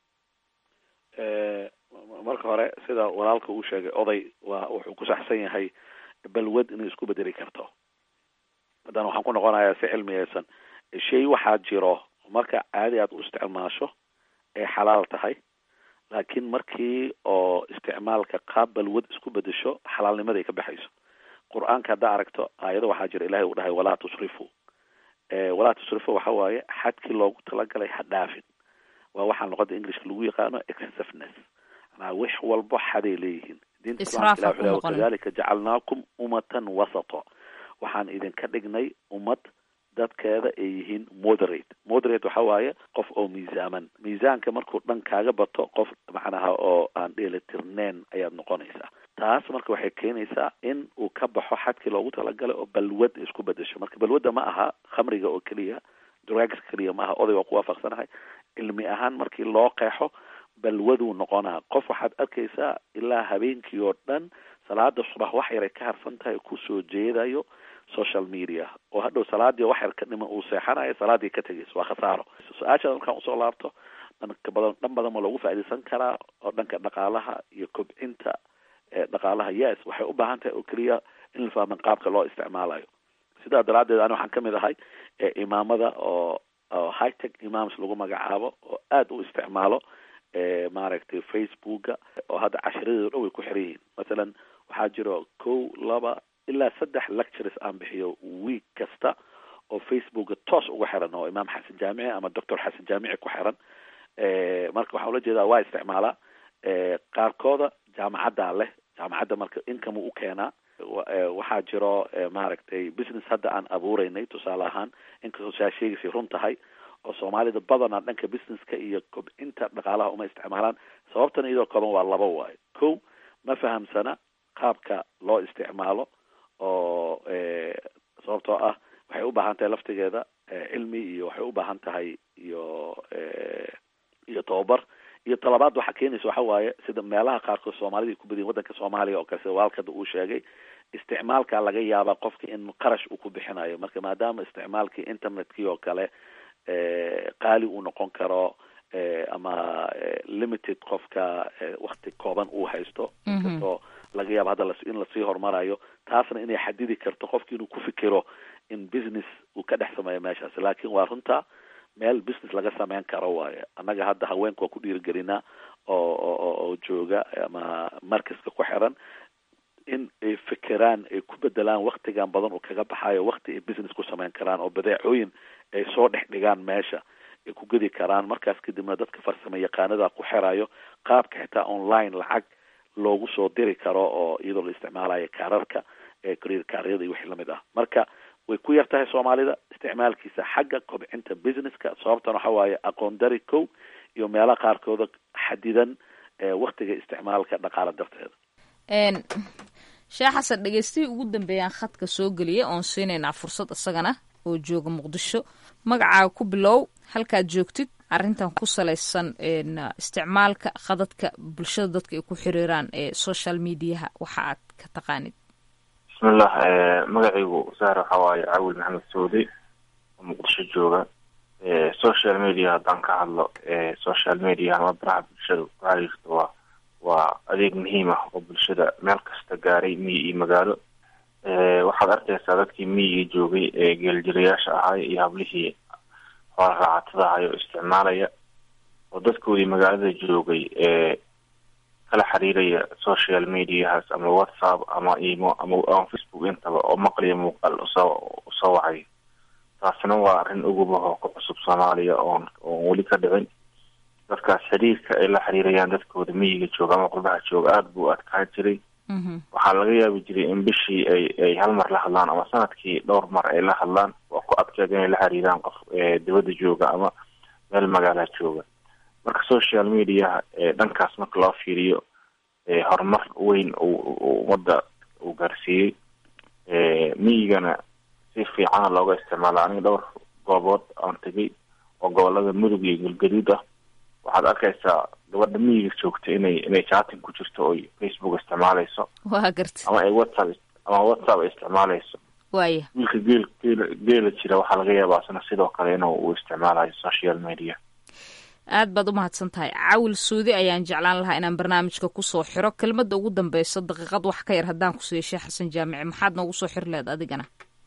[SPEAKER 11] marka hore sida walaalka uu sheegay oday wuxuu ku saxsan yahay balwad inay isku bedeli karto. haddana waxaan ku noqonayaa si cilmiyeysan shay waxaa jiro marka caadi aad u isticmaasho ay xalaal tahay, laakiin markii oo isticmaalka qaab balwad isku bedesho xalaalnimada ay ka baxayso. qur-aanka haddaa aragto aayado waxaa jira ilahay uu dhahay walaa tusrifu. walaa tusrifu waxa waaye xadkii loogu talagalay ha dhaafin. waa waxaan luqada englishka lagu yaqaano excessiveness, manaa wax walbo xaday leeyihiin. diinta islaamka ilahi wuxuu leeyahay wakadalika jacalnaakum ummatan wasata. waxaan idinka dhignay ummad dadkeeda ay yihiin moderate waxa waaye qof oo miisaanka markuu dhan kaaga bato qof macnaha oo aan dheelitirneen ayaad noqonaysaa. taas marka waxay keenaysaa in uu ka baxo xadkii loogu talagalay oo balwad isku bedesho. marka balwadda ma aha khamriga oo keliya, drugs keliya ma aha. oday waa ku waafaqsanahay cilmi ahaan markii loo qeexo balwaduu noqonaa. qof waxaad arkaysaa ilaa habeenkii oo dhan salaada subax wax yaray ka harsan tahay kusoo jeedayo social media, oo hadhow salaadii wax yar ka dhiman uu seexanayo, salaadii ka tegayso. waa khasaaro. su-aasha markaan usoo laabto, dhan badan ma loogu faa'iidaysan karaa oo dhanka dhaqaalaha iyo kobcinta dhaqaalaha. yes, waxay u baahan tahay oo keliya in la fahman qaabka loo isticmaalayo. sidaa daraaddeed ani waxaan kamid ahay imaamada oo high tech imams lagu magacaabo oo aada u isticmaalo maaragtay facebooka, oo hadda cashiradeedu dhan way ku xiran yihiin. masalan waxaa jiro 1, 2 ilaa 3 lectures aan bixiyo week kasta oo facebooka toos uga xiran, oo imaam xasan jaamici ama doctor xasan jaamici ku xiran. marka waxaa ula jeedaa waa isticmaalaa. qaarkooda jaamacaddaa leh, jaamacadda marka income u keenaa. waxaa jiro maaragtay business hadda aan abuureynay tusaale ahaan, inkastoo saa sheegaysay run tahay, oo soomaalida badanaa dhanka businesska iyo kobcinta dhaqaalaha uma isticmaalaan. sababtan iyadoo kooban waa 2 waayo. 1, ma fahamsana qaabka loo isticmaalo, oo sababtoo ah waxay u baahan tahay laftigeeda cilmi, iyo waxay u baahan tahay iyo tababar. iyo talabaad waxaa keenaysa waxa waaye sida meelaha qaarkood soomaalida ku badiyeen waddanka Soomaaliya oo kale, sida waalkada uu sheegay, isticmaalka laga yaabaa qofka in qarash uu ku bixinayo. marka maadaama isticmaalkii internetkii oo kale qaali uu noqon karo, ama limited qofka wakti kooban uu haysto, inkastoo laga yaabo hadda in lasii horumarayo, taasna inay xadidi karto qofki inuu ku fikiro in business uu ka dhex sameeyo meeshaas. laakiin waa runta meel business laga sameyn karo waaye. annaga hadda haweenka waa ku dhiirigelinaa oo jooga ama markaska ku xiran in ay fikiraan, ay ku bedelaan waktigan badan uu kaga baxayo wakti ay business ku sameyn karaan, oo badeecooyin ay soo dhex dhigaan meesha ay ku gedi karaan. markaas kadibna dadka farsamo yaqaanada ku xirayo qaabka xitaa online lacag loogu soo diri karo, oo iyadoo la isticmaalayo kaararka career kaaryada iyo wixii lamid ah. marka way ku yar tahay soomaalida isticmaalkiisa xagga kobcinta businesska. sababtan waxa waaye aqoon dari 1 iyo meelaha qaarkooda xadidan waktiga isticmaalka dhaqaala darteeda.
[SPEAKER 10] sheekh xasan, dhegeystihii ugu dambeeyaan khadka soo geliyay oon siinaynaa fursad isagana oo jooga muqdisho. magacaaga ku bilow, halkaad joogtid, arrintan ku salaysan isticmaalka khadadka bulshada dadka ay ku xiriiraan social mediaha, waxa aad ka taqaanid.
[SPEAKER 15] bismillah. magacaygu saar waxa waaye cawil maxamed saudi oo muqdisho jooga. social media haddaan ka hadlo, social media ama baraha bulshada ku xiriirta waa adeeg muhiim ah oo bulshada meel kasta gaaray, miyi iyo magaalo. waxaad arkaysaa dadkii miyiga joogay ee geeljirayaasha ahay iyo hablihii hoola raacatada ahay oo isticmaalaya, oo dadkoodii magaalada joogay kala xiriiraya social mediahaas ama whatsapp ama imo ama facebook intaba, oo maqliya muuqaal usoo wacay. taasina waa arrin ugubaho ku cusub Soomaaliya oon weli ka dhicin. dadkaas xiriirka ay la xiriirayaan dadkooda miyiga jooga ama qurbaha jooga aada buu adkaan jiray. waxaa laga yaabi jiray in bishii ay hal mar la hadlaan, ama sanadkii dhowr mar ay la hadlaan. waa ku adkeed inay la xiriiraan qof dibadda jooga ama meel magaala jooga. marka social media dhankaas marka loo fiiriyo horumar weyn ummadda uu gaarsiiyey. miyigana si fiicana looga isticmaala. aniga dhowr goobood aan tegay oo gobolada mudug iyo galgaduud ah, waxaad arkaysaa gabadha miyiga joogta inay chatting ku jirto oo facebook isticmaalayso,
[SPEAKER 10] waa garta,
[SPEAKER 15] ama ay whatsapp ay isticmaalayso.
[SPEAKER 10] waaya
[SPEAKER 15] wiilka geela jira waxaa laga yaabaa sana sidoo kale inuu isticmaalayo social media.
[SPEAKER 10] aad baad u mahadsan tahay. cawil suudi ayaan jeclaan lahaa inaan barnaamijka kusoo xiro. kelmadda ugu dambeysa daqiiqad wax ka yar haddaan ku siiyo sheekh xasan jaamici, maxaad noogu soo xiri lehed adigana?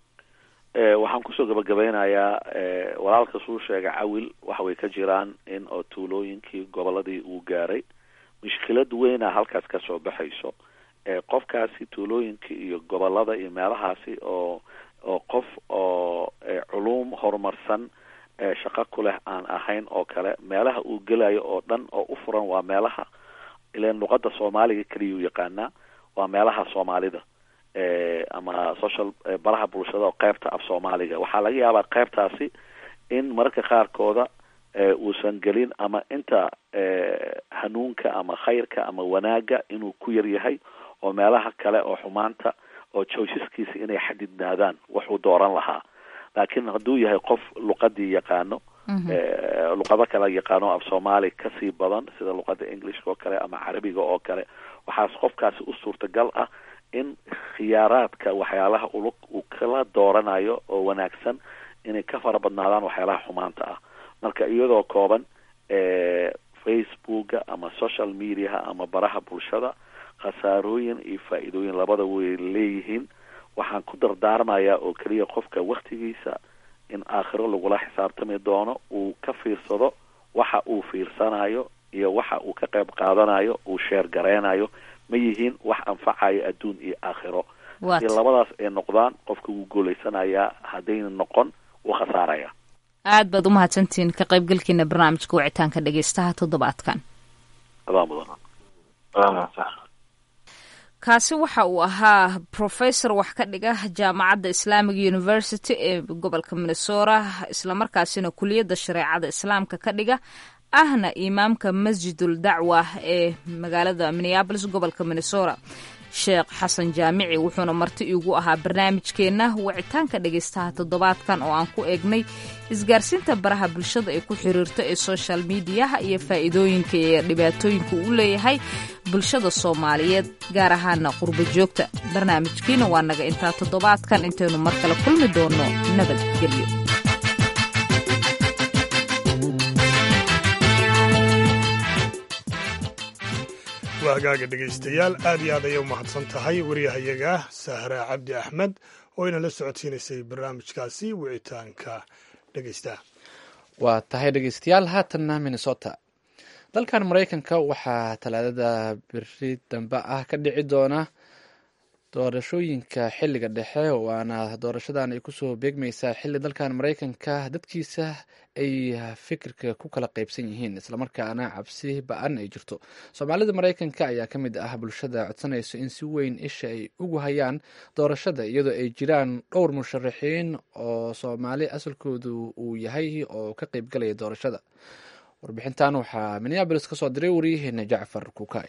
[SPEAKER 11] waxaan kusoo gabagabeynayaa walaalka suu sheega cawil waxa way ka jiraan in oo tuulooyinkii goboladii uu gaaray mushkilad weyna halkaas ka soo baxayso. qofkaasi tuulooyinkii iyo gobolada iyo meelahaasi oo qof oo culuum horumarsan shaqo ku leh aan ahayn oo kale, meelaha uu gelayo oo dhan oo u furan waa meelaha ileen luqadda soomaaliga keliyuu yaqaanaa, waa meelaha soomaalida. ama social baraha bulshada oo qaybta af soomaaliga. waxaa laga yaabaa qaybtaasi in mararka qaarkooda uusan gelin ama inta hanuunka ama khayrka ama wanaaga inuu ku yar yahay, oo meelaha kale oo xumaanta oo choiceskiisa inay xadidnaadaan waxuu dooran lahaa. laakiin hadduu yahay qof luqadii yaqaano luqado kale yaqaano af soomaali kasii badan sida luqada englishka oo kale ama carabiga oo kale, waxaas qofkaasi u suurtagal ah in khiyaaraadka waxyaalaha uu kala dooranayo oo wanaagsan inay ka fara badnaadaan waxyaalaha xumaanta ah. marka iyadoo kooban facebooka ama social mediaha ama baraha bulshada khasaarooyin iyo faa'iidooyin labada way leeyihiin. waxaan ku dardaarmayaa oo keliya qofka waktigiisa in aakhiro lagula xisaabtami doono uu ka fiirsado waxa uu fiirsanayo iyo waxa uu ka qayb qaadanayo uu sheer gareynayo ma yihiin wax anfacayo adduun iyo aakhiro. haddii labadaas ay noqdaan qofka wuu guulaysanayaa, haddayna noqon wuu khasaaraya.
[SPEAKER 10] aad baad umahadsantihiin ka qaybgalkiina barnaamijka wicitaanka dhegeystaha toddobaadkan. kaasi waxa uu ahaa professor wax ka dhiga jaamacadda Islamic University ee gobolka Minnesota, islamarkaasina kuliyadda shareecada islaamka ka dhiga, ahna imaamka masjidul dacwa ee magaalada Minneapolis gobolka Minnesota, sheekh xasan jaamici. wuxuuna marti igu ahaa barnaamijkeena wicitaanka dhegeystaha toddobaadkan oo aan ku eegnay isgaarsiinta baraha bulshada ee ku xiriirta ee social mediaha iyo faa'iidooyinka iyo dhibaatooyinka uu leeyahay bulshada Soomaaliyeed gaar ahaan qurbo joogta. barnaamijkiina waa naga intaa toddobaadkan, intaynu mar kale kulmi doono nabadgelyo.
[SPEAKER 1] waa hagaaga dhegaystayaal, aad iyo aad ayay u mahadsan tahay waryahayaga sahra cabdi axmed oo inala socodsiinaysay barnaamijkaasi wicitaanka dhegaystaha.
[SPEAKER 2] waa tahay dhegaystayaal, haatanna Minnesota. dalkan Maraykanka waxaa talaadada beri dambe ah ka dhici doona doorashooyinka xilliga dhexe, waana doorashadan ay kusoo beegmaysaa xilli dalkan Maraykanka dadkiisa ay fikirka ku kala qaybsan yihiin, islamarkaana cabsi ba-an ay jirto. Soomaalida Maraykanka ayaa ka mid ah bulshada codsanayso in si weyn isha ay ugu hayaan doorashada, iyadoo ay jiraan dhowr musharaxiin oo Soomaali asalkoodu uu yahay oo ka qaybgalaya doorashada. warbixintan waxaa Minneapolis ka soo diray waryaheena Jacfar Kukay.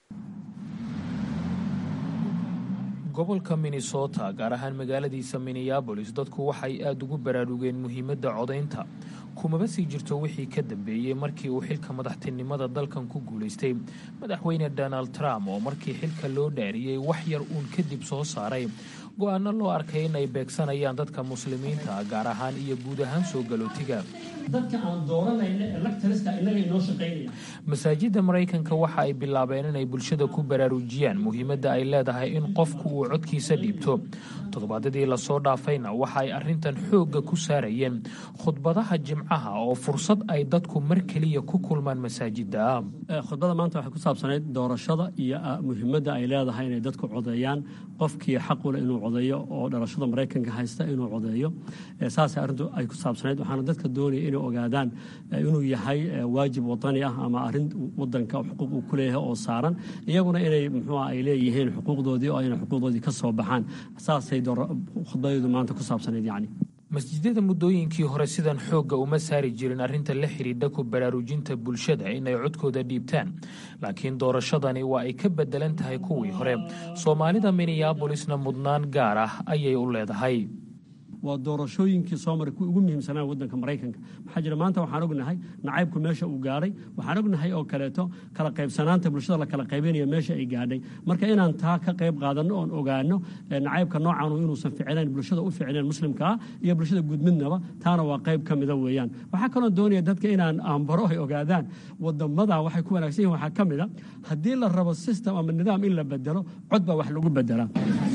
[SPEAKER 16] gobolka Minnesota, gaar ahaan magaaladiisa Minneapolis, dadku waxay aad ugu baraarugeen muhiimadda codaynta. kumaba sii jirto wixii ka dambeeyey markii uu xilka madaxtinimada dalkan ku guulaystay madaxweyne Donald Trump, oo markii xilka loo dhaariyey wax yar uun kadib soo saaray go-aano loo arkay inay beegsanayaan dadka muslimiinta gaar ahaan iyo guud ahaan soo galootiga.
[SPEAKER 17] dadka aan dooranayna electorska inaga inoo shaqeynaya.
[SPEAKER 16] masaajidda Maraykanka waxa ay bilaabeen inay bulshada ku baraarujiyaan muhiimadda ay leedahay in qofku uu codkiisa dhiibto. toddobaadadii lasoo dhaafayna waxa ay arrintan xoogga ku saarayeen khudbadaha jimcaha oo fursad ay dadku mar keliya ku kulmaan masaajidda.
[SPEAKER 17] khudbada maanta waxay ku saabsanayd doorashada iyo muhiimadda ay leedahay inay dadku codeeyaan, qofkii xaq u leh inuu codeeyo oo dhalashada Maraykanka haysta inuu codeeyo. saasay arrintu ay ku saabsanayd. waxaana dadka doonaya inay ogaadaan inuu yahay waajib wadani ah ama arrin wadanka xuquuq uu ku leeyahay oo saaran, iyaguna inay ay leeyihiin xuquuqdoodii oo ayna xuquuqdoodii ka soo baxaan. saasay khudbadeedu maanta ku saabsanayd. yani
[SPEAKER 16] masjidada muddooyinkii hore sidan xoogga uma saari jirin arrinta la xidhiidha ku baraarujinta bulshada inay codkooda dhiibtaan, laakiin doorashadani waa ay ka bedelan tahay kuwii hore. Soomaalida Minneapolisna mudnaan gaar ah ayay u leedahay.
[SPEAKER 17] waa doorashooyinkii soo maray kuwii ugu muhiimsanaa waddanka Maraykanka. maxaa jira maanta waxaan ognahay nacaybku meesha uu gaadhay, waxaan ognahay oo kaleeto kala qaybsanaanta bulshada la kala qaybinayo meesha ay gaadhay. marka inaan taa ka qayb qaadanno oon ogaano nacaybka noocan inuusan ficinayn bulshada u ficinayn muslimkaa iyo bulshada guud midnaba, taana waa qayb ka mida weeyaan. waxaa kaloo doonaya dadka inaan aanbaro ay ogaadaan wadamada waxay ku wanaagsan yihiin. waxaa ka mid a haddii la rabo system ama nidaam in la bedelo, cod baa wax lagu bedelaa.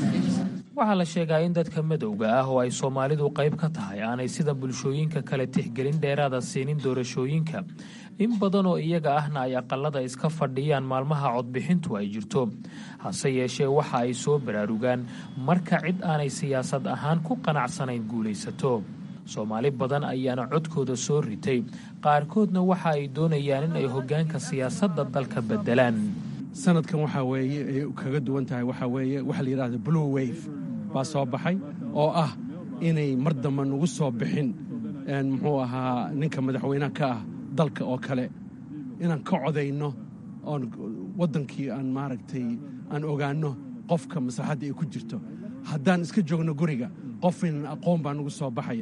[SPEAKER 16] waxaa la sheegaa in dadka madowga ah oo ay Soomaalidu qayb ka tahay aanay sida bulshooyinka kale tixgelin dheeraada siinin doorashooyinka. in badan oo iyaga ahna ay aqalada iska fadhiyaan maalmaha codbixintu ay jirto. hase yeeshee waxa ay soo baraarugaan marka cid aanay siyaasad ahaan ku qanacsanayn guulaysato. Soomaali badan ayaana codkooda soo ritay, qaarkoodna waxa ay doonayaan in ay hoggaanka siyaasadda dalka bedelaan.
[SPEAKER 18] sanadkan waxaa weeye ay kaga duwan tahay waxaa weeye waxa la yidhahda blue wave baa soo baxay oo ah inay mar damba nagu soo bixin muxuu ahaa ninka madaxweynaha ka ah dalka oo kale inaan ka codayno oon waddankii aan maaragtay aan ogaanno qofka maslaxadda ay ku jirto haddaan iska joogno guriga qof inan aqoon baa nagu soo baxaya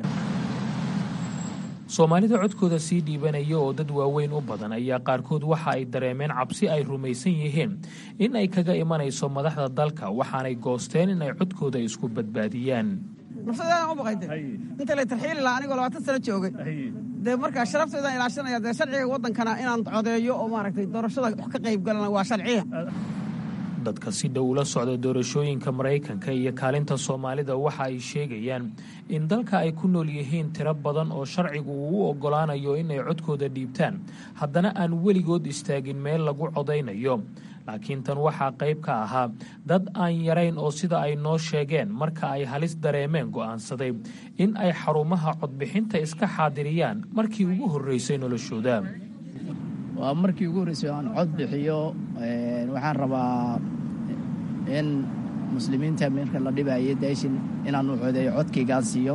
[SPEAKER 16] soomaalida codkooda sii dhiibanaya oo dad waaweyn u badan ayaa qaarkood waxa ay dareemeen cabsi ay rumaysan yihiin in ay kaga imanayso madaxda dalka waxaanay goosteen in ay codkooda isku badbaadiyaan
[SPEAKER 19] nafsadaan u baqayde inta la tarxiili lahaa anigoo 20 sano joogay dee markaa sharafteedaan ilaashanaya dee sharciga waddankana inaan codeeyo oo maaragtay doorashada wax ka qayb galana waa sharciya
[SPEAKER 16] dadka si dhow ula socda doorashooyinka maraykanka iyo kaalinta soomaalida waxa ay sheegayaan in dalka ay ku nool yihiin tiro badan oo sharcigu uu u oggolaanayo inay codkooda dhiibtaan haddana aan weligood istaagin meel lagu codaynayo laakiin tan waxaa qayb ka ahaa dad aan yarayn oo sida ay noo sheegeen marka ay halis dareemeen go'aansaday in ay xarumaha codbixinta iska xaadiriyaan markii ugu horreysay noloshooda
[SPEAKER 20] waa markii ugu horreysay aan cod bixiyo waxaan rabaa in muslimiinta marka la dhibayo daashin inaan u codeeyo codkaygaan siiyo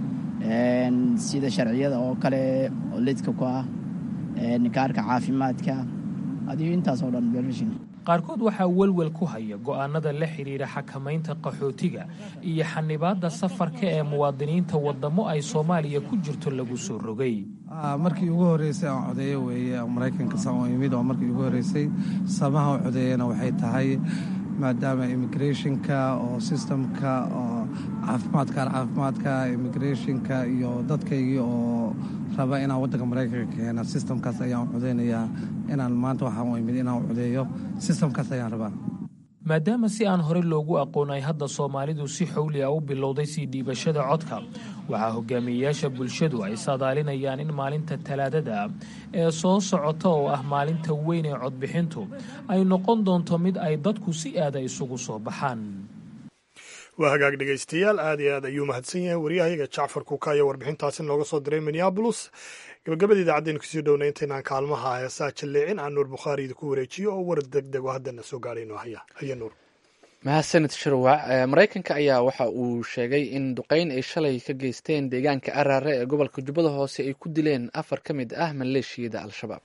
[SPEAKER 20] sida sharciyada oo kale oo lidka ku ah kaarka caafimaadka adiyo intaas oo dhan beerashin
[SPEAKER 16] qaarkood waxaa welwel ku haya go'aanada la xidhiidha xakamaynta qaxootiga iyo xanibaadda safarka ee muwaadiniinta waddamo ay soomaaliya ku jirto lagu soo rogay
[SPEAKER 21] markii ugu horreysay aan codeeyo weeye maraykanka saan oo yimid oo markii ugu horreysay samaha u codeeyana waxay tahay maadaama immigrationka oo systemka oo caafimaadka immigrationka iyo dadkaygii oo raba inaan waddanka maraykanka keena systemkaas ayaan codeynayaa inaan maanta waxaan u imid inaan codeeyo systemkaas ayaan rabaa
[SPEAKER 16] maadaama si aan hore loogu aqoon ay hadda soomaalidu si xowli ah u bilowday sii dhiibashada codka waxaa hogaamiyeyaasha bulshadu ay saadaalinayaan in maalinta talaadada ee soo socota oo ah maalinta weyn ee codbixintu ay noqon doonto mid ay dadku si aada isugu soo baxaan
[SPEAKER 1] waa hagaag dhegaystayaal aad iyo aad ayuu mahadsan yahay waryahayaga jacfar kuukaayo warbixintaasi nooga soo diray minneabolis gabagabada idaacaddeenu kusii dhowna intaynaan kaalmaha heesaa jalleecin aan nuur bukhaari idinku wareejiyo oo war degdeg oo haddana soo gaadhayno haya nuur
[SPEAKER 2] mahadsanid shirwac maraykanka ayaa waxa uu sheegay in duqeyn ay shalay ka geysteen deegaanka araare ee gobolka jubbada hoose ay ku dileen 4 ka mid ah maleeshiyada al-shabaab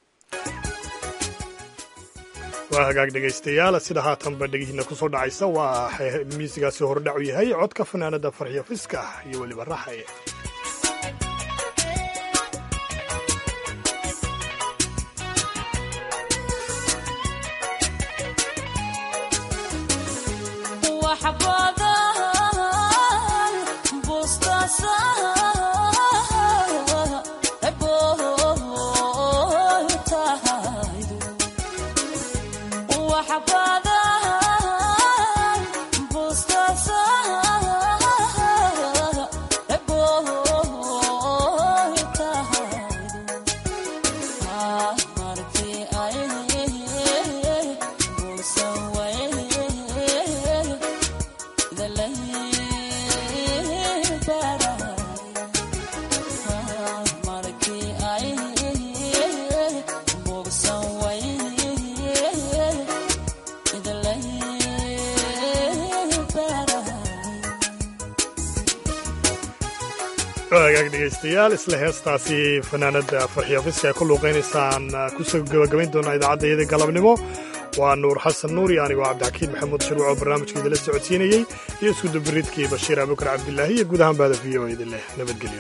[SPEAKER 1] waa hagaag dhegaystayaal sida haatanba dhegihiina ku soo dhacaysa waa miisigaasi hordhac u yahay codka fanaanada farxiyo fiska iyo weliba raaxaye hagaag dhegaystayaal isla heestaasi fanaanada farxiyo fiska ay ku luuqaynaysaan kusoo gabagabayn doonaa idaacadda galabnimo waa nuur xasan nuur iyo anigoo cabdixakiin maxamuud shirwac oo barnaamijka idinla socodsiinayey iyo iskudubaridkii bashiir abukar cabdilaahi iyo guud ahaan bahda v o idin leh nabadgelyo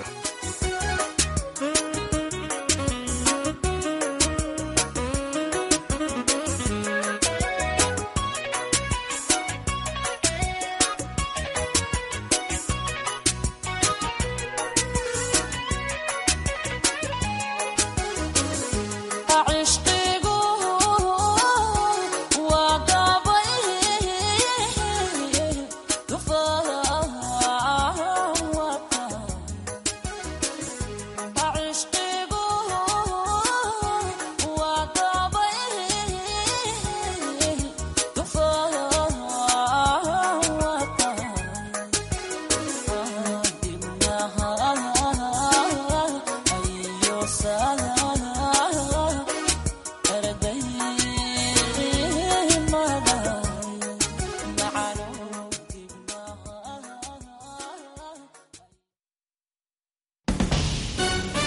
[SPEAKER 22] Sala